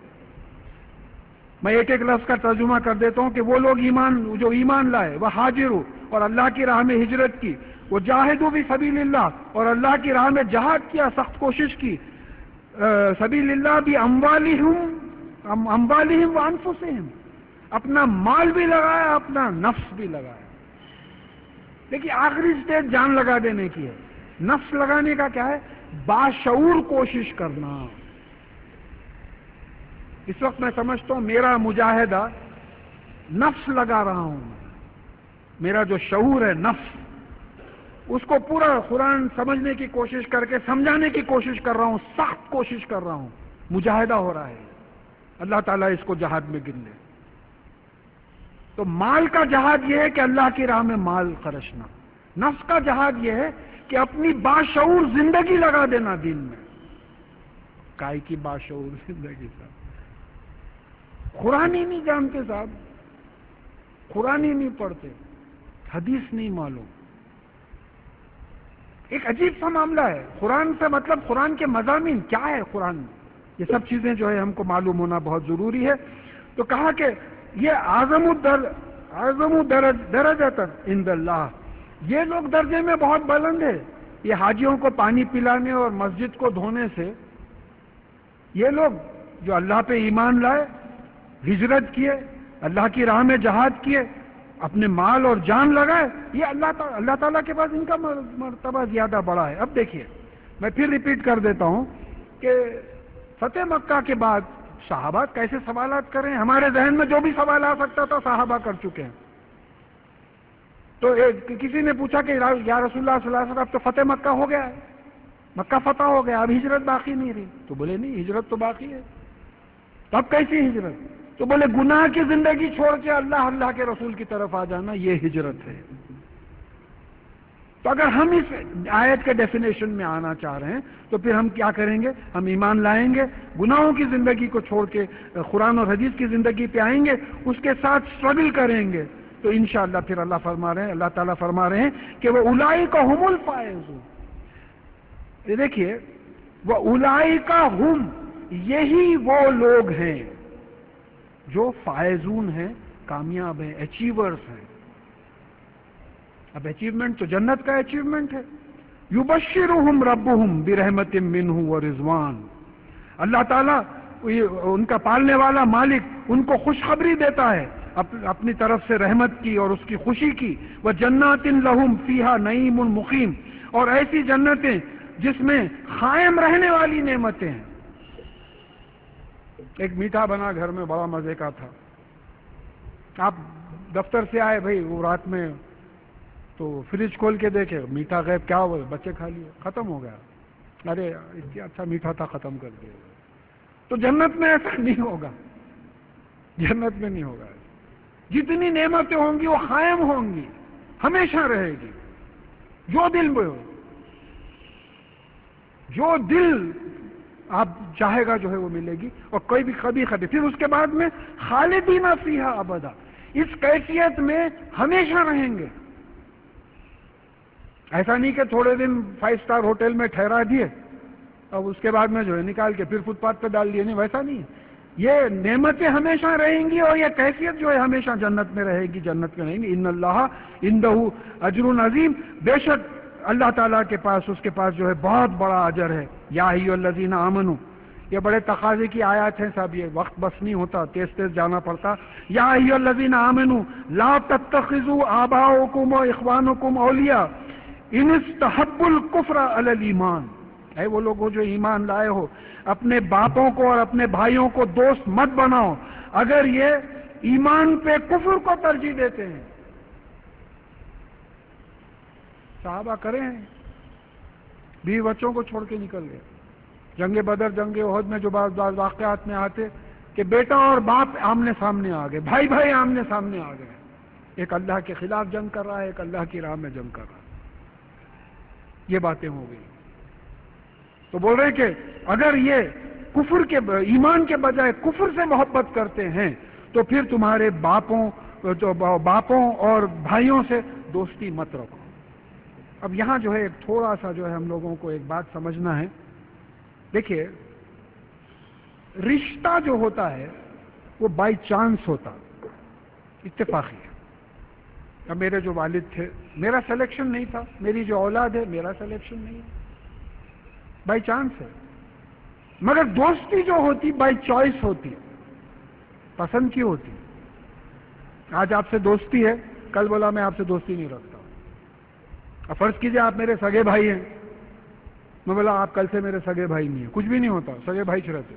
میں ایک ایک لفظ کا ترجمہ کر دیتا ہوں کہ وہ لوگ ایمان جو ایمان لائے، وہ حاجروا، اور اللہ کی راہ میں ہجرت کی، وہ جاہدوا فی سبیل اللہ، اور اللہ کی راہ میں جہاد کیا، سخت کوشش کی، سبیل اللہ بھی اموالہم اموالہم وانفسہم، اپنا مال بھی لگایا، اپنا نفس بھی لگایا۔ لیکن آخری سٹیج جان لگا دینے کی ہے۔ نفس لگانے کا کیا ہے؟ باشعور کوشش کرنا۔ اس وقت میں سمجھتا ہوں میرا مجاہدہ نفس لگا رہا ہوں، میرا جو شعور ہے نفس، اس کو پورا قرآن سمجھنے کی کوشش کر کے سمجھانے کی کوشش کر رہا ہوں، سخت کوشش کر رہا ہوں، مجاہدہ ہو رہا ہے۔ اللہ تعالیٰ اس کو جہاد میں گن لے۔ تو مال کا جہاد یہ ہے کہ اللہ کی راہ میں مال خرچنا، نفس کا جہاد یہ ہے کہ اپنی باشعور زندگی لگا دینا دین میں۔ کائے کی باشعور زندگی صاحب، قرآن ہی نہیں جانتے صاحب، قرآن ہی نہیں پڑھتے، حدیث نہیں معلوم، ایک عجیب سا معاملہ ہے۔ قرآن سے مطلب قرآن کے مضامین کیا ہے، قرآن یہ سب چیزیں جو ہے ہم کو معلوم ہونا بہت ضروری ہے۔ تو کہا کہ یہ اعظم الدر اعظم درج درجۃ عند اللہ، یہ لوگ درجے میں بہت بلند ہے۔ یہ حاجیوں کو پانی پلانے اور مسجد کو دھونے سے، یہ لوگ جو اللہ پہ ایمان لائے، ہجرت کیے، اللہ کی راہ میں جہاد کیے، اپنے مال اور جان لگائے، یہ اللہ تعالیٰ اللہ تعالیٰ کے پاس ان کا مرتبہ زیادہ بڑا ہے۔ اب دیکھیے، میں پھر ریپیٹ کر دیتا ہوں کہ فتح مکہ کے بعد صحابہ کیسے سوالات کریں، ہمارے ذہن میں جو بھی سوال آ سکتا تھا صحابہ کر چکے ہیں۔ تو ایک کسی نے پوچھا کہ یا رسول اللہ صلی اللہ علیہ وسلم اب تو فتح مکہ ہو گیا ہے، مکہ فتح ہو گیا، اب ہجرت باقی نہیں رہی۔ تو بولے نہیں، ہجرت تو باقی ہے۔ تو اب کیسی ہجرت؟ تو بولے گناہ کی زندگی چھوڑ کے اللہ اللہ کے رسول کی طرف آ جانا، یہ ہجرت ہے۔ تو اگر ہم اس آیت کے ڈیفینیشن میں آنا چاہ رہے ہیں تو پھر ہم کیا کریں گے؟ ہم ایمان لائیں گے، گناہوں کی زندگی کو چھوڑ کے قرآن اور حدیث کی زندگی پہ آئیں گے، اس کے ساتھ سٹرگل کریں گے، تو انشاءاللہ پھر اللہ فرما رہے ہیں، اللہ تعالیٰ فرما رہے ہیں کہ وہ اولئک هم الفائزون۔ یہ دیکھیے، وہ اولئک هم، یہی وہ لوگ ہیں جو فائزون ہیں، کامیاب ہیں، اچیورز ہیں۔ اب اچیومنٹ تو جنت کا اچیومنٹ ہے۔ یبشرہم ربہم برحمت منہ ورضوان، اللہ تعالیٰ ان کا پالنے والا مالک ان کو خوشخبری دیتا ہے اپنی طرف سے رحمت کی اور اس کی خوشی کی۔ وجنات لہم فیہا نعیم مقیم، اور ایسی جنتیں جس میں قائم رہنے والی نعمتیں ہیں۔ ایک میٹھا بنا گھر میں، بڑا مزے کا تھا۔ آپ دفتر سے آئے بھائی، وہ رات میں تو فریج کھول کے دیکھے، میٹھا غیب، کیا ہوا؟ بچے کھا لیے، ختم ہو گیا۔ ارے اس سے اچھا میٹھا تھا، ختم کر دیا۔ تو جنت میں ایسا نہیں ہوگا، جنت میں نہیں ہوگا. جتنی نعمتیں ہوں گی وہ قائم ہوں گی, ہمیشہ رہے گی. جو دل میں ہو, جو دل آپ چاہے گا جو ہے وہ ملے گی, اور کوئی بھی کبھی کبھی. پھر اس کے بعد میں خالدین فیہا ابدا, اس کیفیت میں ہمیشہ رہیں گے. ایسا نہیں کہ تھوڑے دن فائیو سٹار ہوٹل میں ٹھہرا دیے اب اس کے بعد میں جو ہے نکال کے پھر فٹ پاتھ پہ ڈال دیے. نہیں, ویسا نہیں. یہ نعمتیں ہمیشہ رہیں گی اور یہ کیفیت جو ہے ہمیشہ جنت میں رہے گی, جنت میں رہیں گی. ان اللہ عندہ اجر عظیم, بے شک اللہ تعالیٰ کے پاس, اس کے پاس جو ہے بہت بڑا اجر ہے. یا ایھا الذین آمنوا, یہ بڑے تقاضے کی آیات ہیں صاحب, یہ وقت بس نہیں ہوتا, تیز تیز جانا پڑتا. یا ایھا الذین آمنوا لا تتخذوا آباءکم واخوانکم اولیاء ان استحبوا الکفر علی الایمان. اے وہ لوگ جو ایمان لائے ہو, اپنے باپوں کو اور اپنے بھائیوں کو دوست مت بناؤ اگر یہ ایمان پہ کفر کو ترجیح دیتے ہیں. صحابہ کرے ہیں, بیوی بچوں کو چھوڑ کے نکل گئے. جنگ بدر, جنگ احد میں جو بعض واقعات میں آتے کہ بیٹا اور باپ آمنے سامنے آ گئے, بھائی بھائی آمنے سامنے آ گئے, ایک اللہ کے خلاف جنگ کر رہا ہے, ایک اللہ کی راہ میں جنگ کر رہا ہے. یہ باتیں ہو گئی. تو بول رہے کہ اگر یہ کفر کے, ایمان کے بجائے کفر سے محبت کرتے ہیں تو پھر تمہارے باپوں باپوں اور بھائیوں سے دوستی مت رکھو. اب یہاں جو ہے ایک تھوڑا سا جو ہے ہم لوگوں کو ایک بات سمجھنا ہے. دیکھیے, رشتہ جو ہوتا ہے وہ بائی چانس ہوتا, اتفاقی ہے. اب میرے جو والد تھے, میرا سلیکشن نہیں تھا, میری جو اولاد ہے میرا سلیکشن نہیں ہے, بائی چانس ہے. مگر دوستی جو ہوتی بائی چوائس ہوتی, پسند کی ہوتی. آج آپ سے دوستی ہے, کل بولا میں آپ سے دوستی نہیں رکھتا. اب فرض کیجئے آپ میرے سگے بھائی ہیں, میں بولا آپ کل سے میرے سگے بھائی نہیں ہیں, کچھ بھی نہیں ہوتا, سگے بھائی رہتے.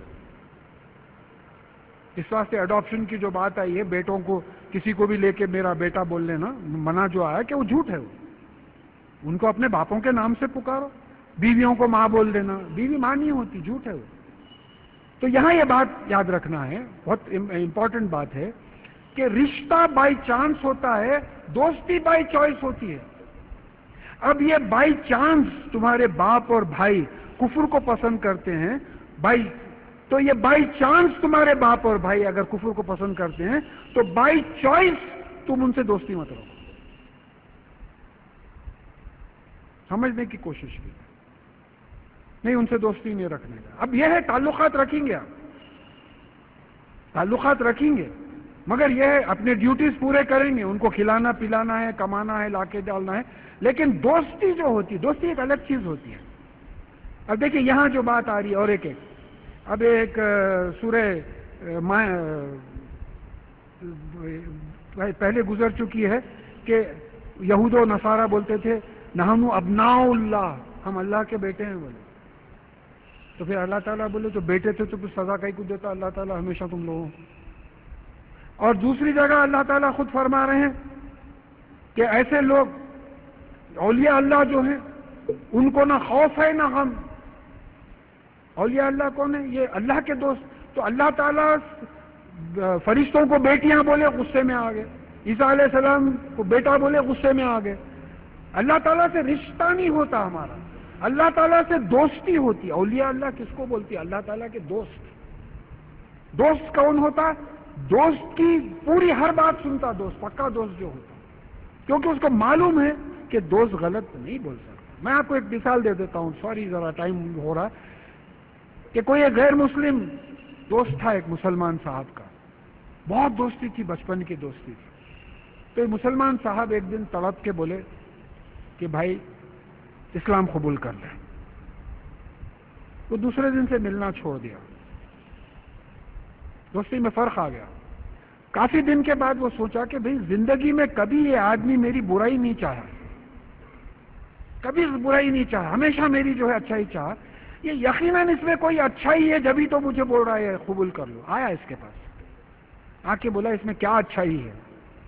اس واسطے اڈاپشن کی جو بات آئی ہے, بیٹوں کو کسی کو بھی لے کے میرا بیٹا بول لینا, منع جو آیا کہ وہ جھوٹ ہے. وہ ان کو اپنے باپوں کے نام سے پکارو. بیویوں کو ماں بول دینا, بیوی ماں نہیں ہوتی, جھوٹ ہے وہ. تو یہاں یہ بات یاد رکھنا ہے, بہت امپورٹنٹ بات ہے کہ رشتہ بائی چانس ہوتا ہے, دوستی بائی چوائس ہوتی ہے. اب یہ بائی چانس تمہارے باپ اور بھائی کفر کو پسند کرتے ہیں, بائی تو یہ بائی چانس تمہارے باپ اور بھائی اگر کفر کو پسند کرتے ہیں تو بائی چوائس تم ان سے دوستی مت رکھو. سمجھنے کی کوشش کی, نہیں ان سے دوستی نہیں رکھنے کا. اب یہ ہے تعلقات رکھیں گے, آپ تعلقات رکھیں گے, مگر یہ ہے اپنے ڈیوٹیز پورے کریں گے, ان کو کھلانا پلانا ہے, کمانا ہے, لا کے ڈالنا ہے. لیکن دوستی جو ہوتی ہے, دوستی ایک الگ چیز ہوتی ہے. اب دیکھیں یہاں جو بات آ رہی ہے, اور ایک ایک اب ایک سورہ پہلے گزر چکی ہے کہ یہود و نصارہ بولتے تھے نحن ابناء اللہ, ہم اللہ کے بیٹے ہیں بولے. تو پھر اللہ تعالیٰ بولے تو بیٹے تھے تو پھر سزا کہیں کو دیتا اللہ تعالیٰ ہمیشہ تم لوگوں. اور دوسری جگہ اللہ تعالیٰ خود فرما رہے ہیں کہ ایسے لوگ اولیاء اللہ جو ہیں ان کو نہ خوف ہے نہ غم. اولیاء اللہ کون ہے؟ یہ اللہ کے دوست. تو اللہ تعالیٰ فرشتوں کو بیٹیاں بولے غصے میں آ گئے, عیسیٰ علیہ السلام کو بیٹا بولے غصے میں آ گئے. اللہ تعالیٰ سے رشتہ نہیں ہوتا ہمارا, اللہ تعالیٰ سے دوستی ہوتی. اولیاء اللہ کس کو بولتی ہے؟ اللہ تعالیٰ کے دوست. دوست کون ہوتا؟ دوست کی پوری ہر بات سنتا دوست, پکا دوست جو ہوتا, کیونکہ اس کو معلوم ہے کہ دوست غلط نہیں بول سکتا. میں آپ کو ایک مثال دے دیتا ہوں, سوری ذرا ٹائم ہو رہا ہے, کہ کوئی ایک غیر مسلم دوست تھا ایک مسلمان صاحب کا, بہت دوستی تھی, بچپن کی دوستی تھی. تو ایک مسلمان صاحب ایک دن تڑپ کے بولے کہ بھائی اسلام قبول کر لیں. وہ دوسرے دن سے ملنا چھوڑ دیا, دوستی میں فرق آ گیا. کافی دن کے بعد وہ سوچا کہ بھئی زندگی میں کبھی یہ آدمی میری برائی نہیں چاہا, کبھی برائی نہیں چاہا, ہمیشہ میری جو ہے اچھائی چاہا. یہ یقیناً اس میں کوئی اچھائی ہے جبھی تو مجھے بول رہا ہے قبول کر لو. آیا اس کے پاس, آ کے بولا اس میں کیا اچھائی ہے؟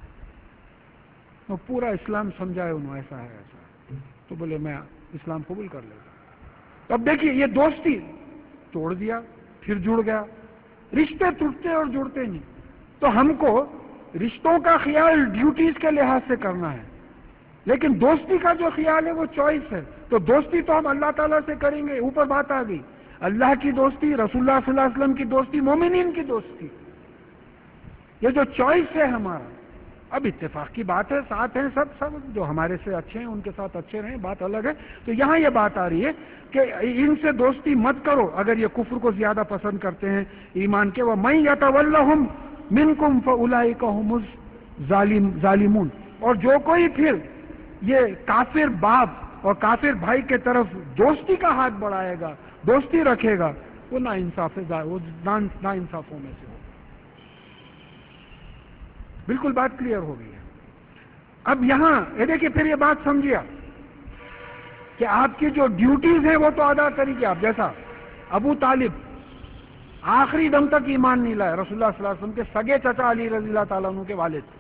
وہ پورا اسلام سمجھائے انہوں, ایسا ہے ایسا ہے. تو بولے میں اسلام قبول کر لیتا. اب دیکھیے یہ دوستی توڑ دیا, پھر جڑ گیا. رشتے ٹوٹتے اور جڑتے نہیں. تو ہم کو رشتوں کا خیال ڈیوٹیز کے لحاظ سے کرنا ہے، لیکن دوستی کا جو خیال ہے وہ چوائس ہے. تو دوستی تو ہم اللہ تعالیٰ سے کریں گے. اوپر بات آ گئی، اللہ کی دوستی، رسول اللہ صلی اللہ علیہ وسلم کی دوستی، مومنین کی دوستی، یہ جو چوائس ہے ہمارا. اب اتفاق کی بات ہے، ساتھ ہیں سب سب جو ہمارے سے اچھے ہیں ان کے ساتھ اچھے رہیں، بات الگ ہے. تو یہاں یہ بات آ رہی ہے کہ ان سے دوستی مت کرو اگر یہ کفر کو زیادہ پسند کرتے ہیں ایمان کے. وَمَن يَتَوَلَّهُم مِّنكُمْ فَأُولَٰئِكَ هُمُ الظَّالِمُونَ. اور جو کوئی پھر یہ کافر باپ اور کافر بھائی کے طرف دوستی کا ہاتھ بڑھائے گا، دوستی رکھے گا، وہ نا انصاف ہے، وہ نا انصافوں میں سے ہوگا. بالکل بات کلیئر ہو گئی ہے. اب یہاں یہ دیکھیے پھر یہ بات سمجھیا کہ آپ کی جو ڈیوٹیز ہیں وہ تو ادا کریے آپ. جیسا ابو طالب آخری دم تک ایمان نہیں لائے، رسول اللہ صلی اللہ علیہ وسلم کے سگے چچا علی رضی اللہ تعالیٰ عنہ کے والد،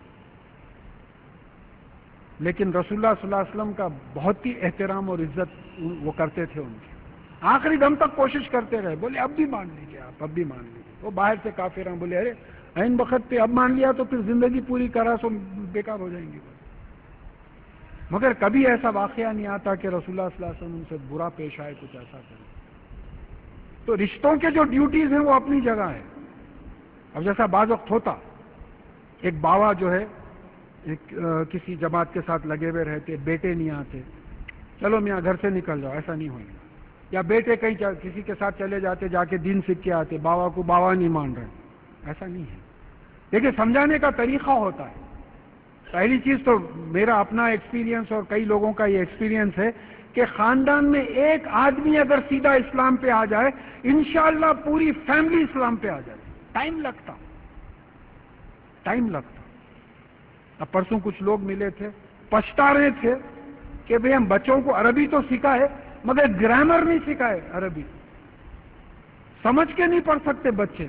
لیکن رسول اللہ صلی اللہ علیہ وسلم کا بہت ہی احترام اور عزت وہ کرتے تھے ان کی. آخری دم تک کوشش کرتے رہے، بولے اب بھی مان لیجیے آپ، اب بھی مان لیجیے. وہ باہر سے کافر ہیں، بولے ارے عین وقت پہ اب مان لیا تو پھر زندگی پوری کرا سو بیکار ہو جائیں گی. مگر کبھی ایسا واقعہ نہیں آتا کہ رسول اللہ صلی اللہ علیہ وسلم ان سے برا پیش آئے، کچھ ایسا کرے. تو رشتوں کے جو ڈیوٹیز ہیں وہ اپنی جگہ ہے. اب جیسا بعض وقت ہوتا، ایک باوا جو ہے ایک کسی جماعت کے ساتھ لگے ہوئے رہتے، بیٹے نہیں آتے، چلو میاں گھر سے نکل جاؤ، ایسا نہیں ہوگا. یا بیٹے کہیں کسی کے ساتھ چلے جاتے، جا کے دین سیکھ کے آتے، باوا کو باوا نہیں مان رہے، ایسا نہیں ہے. دیکھیں سمجھانے کا طریقہ ہوتا ہے. پہلی چیز تو میرا اپنا ایکسپیرینس اور کئی لوگوں کا یہ ایکسپیرینس ہے کہ خاندان میں ایک آدمی اگر سیدھا اسلام پہ آ جائے، انشاءاللہ پوری فیملی اسلام پہ آ جائے. ٹائم لگتا ٹائم لگتا اب پرسوں کچھ لوگ ملے تھے، پچھتا رہے تھے کہ بھئی ہم بچوں کو عربی تو سکھائے مگر گرامر نہیں سکھائے. عربی سمجھ کے نہیں پڑھ سکتے بچے.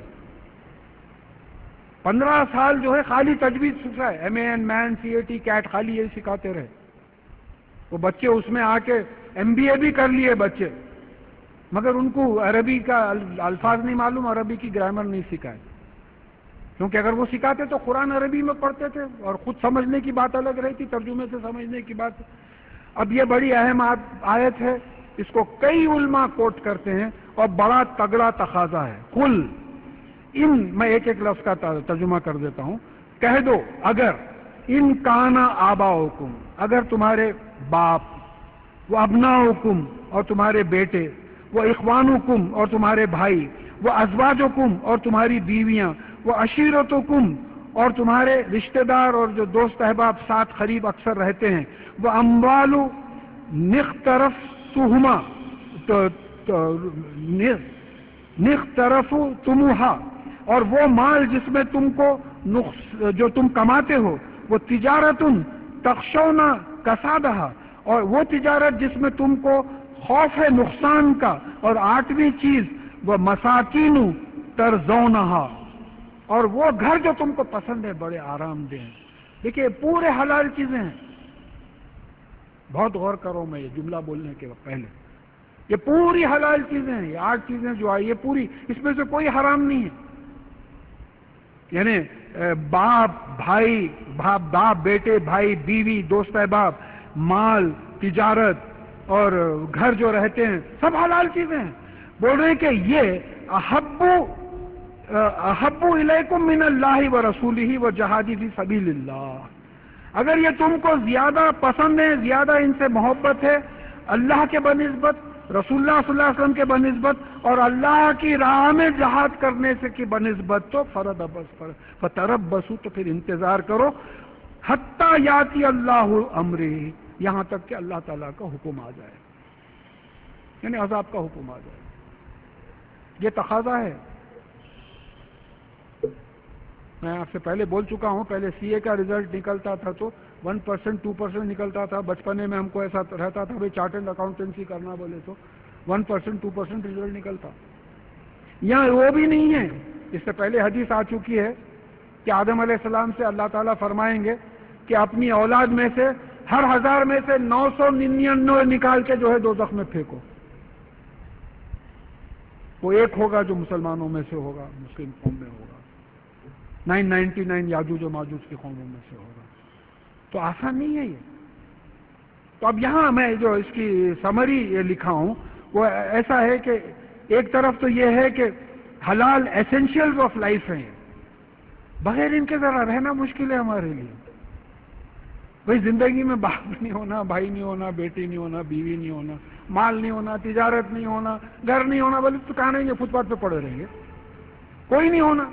پندرہ سال جو ہے خالی تجوید سکھائے، M A N man C A T cat خالی یہی سکھاتے رہے. وہ بچے اس میں آ کے ایم بی اے بھی کر لیے بچے، مگر ان کو عربی کا الفاظ نہیں معلوم، عربی کی گرامر نہیں سکھائے. کیونکہ اگر وہ سکھاتے تو قرآن عربی میں پڑھتے تھے اور خود سمجھنے کی بات الگ رہتی، ترجمے سے سمجھنے کی بات. اب یہ بڑی اہم آیت ہے، اس کو کئی علماء کوٹ کرتے ہیں اور بڑا تگڑا تقاضا ہے. قل ان، میں ایک ایک لفظ کا ترجمہ کر دیتا ہوں. کہہ دو اگر ان کانا آباؤکم، اگر تمہارے باپ، وہ ابناؤکم اور تمہارے بیٹے، وہ اخوانکم اور تمہارے بھائی، وہ ازواجکم اور تمہاری بیویاں، وہ عشیرتکم اور تمہارے رشتہ دار اور جو دوست احباب ساتھ قریب اکثر رہتے ہیں، وہ اموال نخترفتہما نخترفتموہا، اور وہ مال جس میں تم کو جو تم کماتے ہو، وہ تجارت تخشون کسادہا، اور وہ تجارت جس میں تم کو خوف ہے نقصان کا. اور آٹھویں چیز وہ مساکین ترضونہا، اور وہ گھر جو تم کو پسند ہے، بڑے آرام دہ ہیں. دیکھیے پورے حلال چیزیں ہیں. بہت غور کرو میں یہ جملہ بولنے کے پہلے، یہ پوری حلال چیزیں ہیں. یہ آٹھ چیزیں جو آئی یہ پوری، اس میں سے کوئی حرام نہیں ہے. یعنی باپ بھائی، باپ باپ بیٹے بھائی بیوی دوست احباب، مال تجارت اور گھر جو رہتے ہیں، سب حلال چیزیں ہیں. بول رہے ہیں کہ یہ احب احب الیکم من اللہ و رسولہ و جہاد فی سبیل اللہ، اگر یہ تم کو زیادہ پسند ہے، زیادہ ان سے محبت ہے اللہ کے بنسبت، رسول اللہ صلی اللہ علیہ وسلم کے بنسبت اور اللہ کی راہ میں جہاد کرنے سے کی بنسبت، تو فرد بس فتربصوا، تو پھر انتظار کرو، حتی یاتی اللہ امرہ، یہاں تک کہ اللہ تعالیٰ کا حکم آ جائے، یعنی عذاب کا حکم آ جائے. یہ تقاضا ہے. میں آپ سے پہلے بول چکا ہوں، پہلے سی اے کا رزلٹ نکلتا تھا تو ون پرسینٹ ٹو پرسینٹ نکلتا تھا. بچپنے میں ہم کو ایسا رہتا تھا بھائی چارٹرڈ اکاؤنٹنسی کرنا بولے تو one percent two percent result نکلتا. یہاں وہ بھی نہیں ہے. اس سے پہلے حدیث آ چکی ہے کہ آدم علیہ السلام سے اللہ تعالیٰ فرمائیں گے کہ اپنی اولاد میں سے ہر ہزار میں سے نو سو ننانوے نکال کے جو ہے دوزخ میں پھینکو. وہ ایک ہوگا جو مسلمانوں میں سے ہوگا، مسلم قوم میں ہوگا. نائن نائنٹی نائن یاجوج و ماجوج کی قوموں میں سے ہوگا. تو آسان نہیں ہے یہ. تو اب یہاں میں جو اس کی سمری یہ لکھا ہوں وہ ایسا ہے کہ ایک طرف تو یہ ہے کہ حلال ایسینشیلز آف لائف ہیں، بغیر ان کے ذرا رہنا مشکل ہے ہمارے لیے. بھئی زندگی میں باپ نہیں ہونا، بھائی نہیں ہونا، بیٹی نہیں ہونا، بیوی نہیں ہونا، مال نہیں ہونا، تجارت نہیں ہونا، گھر نہیں ہونا، بولے تو کہاں نہیں گے، فٹ پاتھ پہ پڑے رہیں گے، کوئی نہیں ہونا.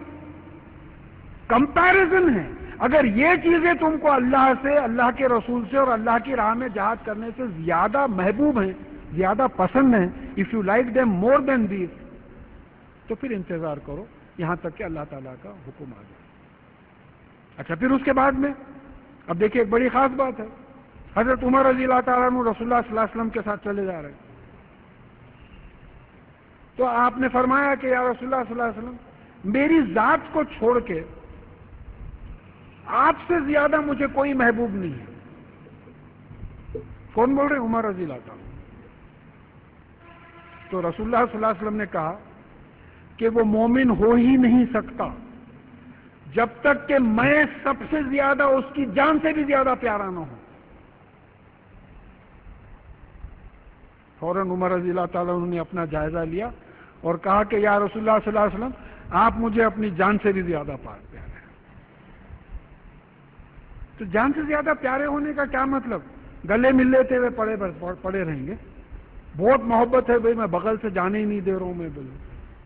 کمپیرزن ہے. اگر یہ چیزیں تم کو اللہ سے، اللہ کے رسول سے اور اللہ کی راہ میں جہاد کرنے سے زیادہ محبوب ہیں، زیادہ پسند ہیں، if you like them more than these, تو پھر انتظار کرو یہاں تک کہ اللہ تعالیٰ کا حکم آ جائے. اچھا پھر اس کے بعد میں اب دیکھیے ایک بڑی خاص بات ہے. حضرت عمر رضی اللہ تعالیٰ عنہ رسول اللہ صلی اللہ علیہ وسلم کے ساتھ چلے جا رہے ہیں. تو آپ نے فرمایا کہ یا رسول اللہ صلی اللہ علیہ وسلم، میری ذات کو چھوڑ کے آپ سے زیادہ مجھے کوئی محبوب نہیں ہے. کون بول رہے ہیں؟ عمر رضی اللہ تعالیٰ. تو رسول اللہ صلی اللہ علیہ وسلم نے کہا کہ وہ مومن ہو ہی نہیں سکتا جب تک کہ میں سب سے زیادہ اس کی جان سے بھی زیادہ پیارا نہ ہوں. فوراً عمر رضی اللہ تعالیٰ انہوں نے اپنا جائزہ لیا اور کہا کہ یا رسول اللہ صلی اللہ علیہ وسلم، آپ مجھے اپنی جان سے بھی زیادہ پیارے ہیں. تو جان سے زیادہ پیارے ہونے کا کیا مطلب؟ گلے مل لیتے ہوئے پڑے پڑے رہیں گے. بہت محبت ہے بھائی، میں بغل سے جانے ہی نہیں دے رہا ہوں میں بولوں.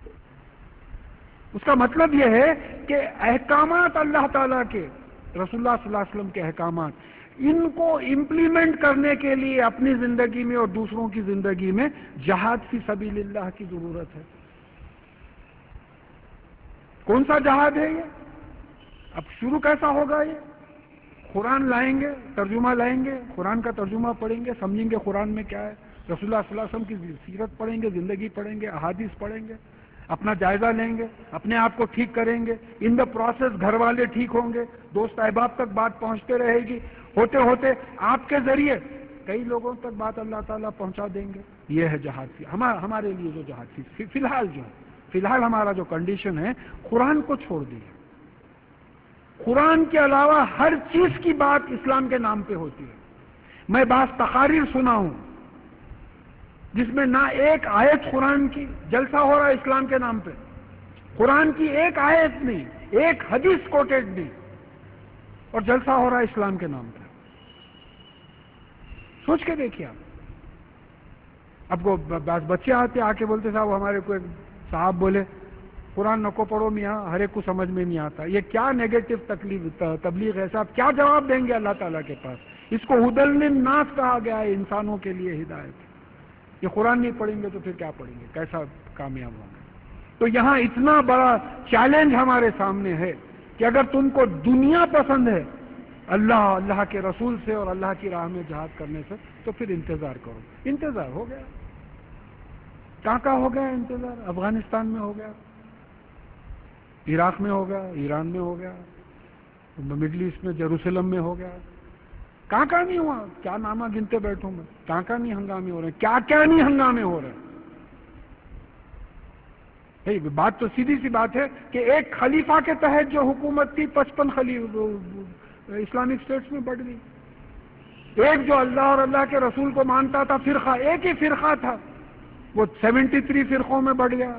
اس کا مطلب یہ ہے کہ احکامات اللہ تعالیٰ کے، رسول اللہ صلی اللہ علیہ وسلم کے احکامات، ان کو امپلیمنٹ کرنے کے لیے اپنی زندگی میں اور دوسروں کی زندگی میں جہاد فی سبیل اللہ کی ضرورت ہے. کون سا جہاد ہے یہ؟ اب شروع کیسا ہوگا؟ یہ قرآن لائیں گے، ترجمہ لائیں گے، قرآن کا ترجمہ پڑھیں گے، سمجھیں گے قرآن میں کیا ہے، رسول اللہ صلی اللہ علیہ وسلم کی سیرت پڑھیں گے، زندگی پڑھیں گے، احادیث پڑھیں گے، اپنا جائزہ لیں گے، اپنے آپ کو ٹھیک کریں گے. ان دا پروسیس گھر والے ٹھیک ہوں گے، دوست احباب تک بات پہنچتے رہے گی، ہوتے ہوتے آپ کے ذریعے کئی لوگوں تک بات اللہ تعالیٰ پہنچا دیں گے. یہ ہے جہاد فی ہمارے لیے جو جہاد فی فی الحال جو ہے، فی الحال ہمارا جو کنڈیشن ہے، قرآن کو چھوڑ دیا. قرآن کے علاوہ ہر چیز کی بات اسلام کے نام پہ ہوتی ہے. میں بعض تقاریر سنا ہوں جس میں نہ ایک آیت قرآن کی، جلسہ ہو رہا ہے اسلام کے نام پہ، قرآن کی ایک آیت نہیں، ایک حدیث کوٹیڈ نہیں، اور جلسہ ہو رہا ہے اسلام کے نام پہ. سوچ کے دیکھیے آپ. اب کو بعض بچے آتے آ کے بولتے صاحب ہمارے کو ایک صاحب بولے قرآن نکو پڑھو میاں، ہر ایک کو سمجھ میں نہیں آتا. یہ کیا نیگیٹو تکلیف تبلیغ ہے صاحب؟ کیا جواب دیں گے اللہ تعالیٰ کے پاس؟ اس کو ہدل للناس کہا گیا ہے، انسانوں کے لیے ہدایت. یہ قرآن نہیں پڑھیں گے تو پھر کیا پڑھیں گے؟ کیسا کامیاب ہوں گے؟ تو یہاں اتنا بڑا چیلنج ہمارے سامنے ہے کہ اگر تم کو دنیا پسند ہے اللہ اللہ کے رسول سے اور اللہ کی راہ میں جہاد کرنے سے، تو پھر انتظار کرو. انتظار ہو گیا، کہاں کہاں ہو گیا انتظار؟ افغانستان میں ہو گیا، عراق میں ہو گیا، ایران میں ہو گیا، مڈل ایسٹ میں جیروسلم میں ہو گیا. کہاں کہاں نہیں ہوا؟ کیا نامہ گنتے بیٹھوں میں، کہاں کہاں نہیں ہنگامے ہو رہے ہیں، کیا کیا نہیں ہنگامے ہو رہے ہیں. بات تو سیدھی سی بات ہے کہ ایک خلیفہ کے تحت جو حکومت تھی پچپن خلیفہ اسلامک اسٹیٹس میں بڑھ گئی. ایک جو اللہ اور اللہ کے رسول کو مانتا تھا فرقہ، ایک ہی فرقہ تھا، وہ سیونٹی تھری فرقوں میں بڑھ گیا.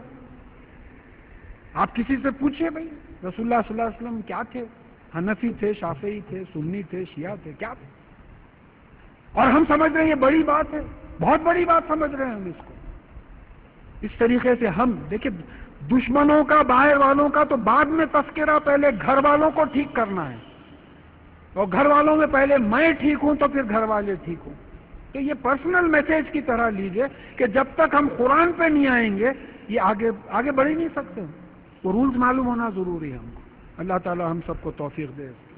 آپ کسی سے پوچھیں بھائی رسول اللہ صلی اللہ علیہ وسلم کیا تھے؟ حنفی تھے، شافعی تھے، سنی تھے، شیعہ تھے، کیا تھے؟ اور ہم سمجھ رہے ہیں یہ بڑی بات ہے، بہت بڑی بات سمجھ رہے ہیں ہم اس کو. اس طریقے سے ہم دیکھیں دشمنوں کا، باہر والوں کا تو بعد میں تذکرہ، پہلے گھر والوں کو ٹھیک کرنا ہے، اور گھر والوں میں پہلے میں ٹھیک ہوں تو پھر گھر والے ٹھیک ہوں. تو یہ پرسنل میسج کی طرح لیجئے کہ جب تک ہم قرآن پہ نہیں آئیں گے یہ آگے آگے بڑھ ہی نہیں سکتے. وہ رولز معلوم ہونا ضروری ہے ہم کو. اللہ تعالی ہم سب کو توفیق دے.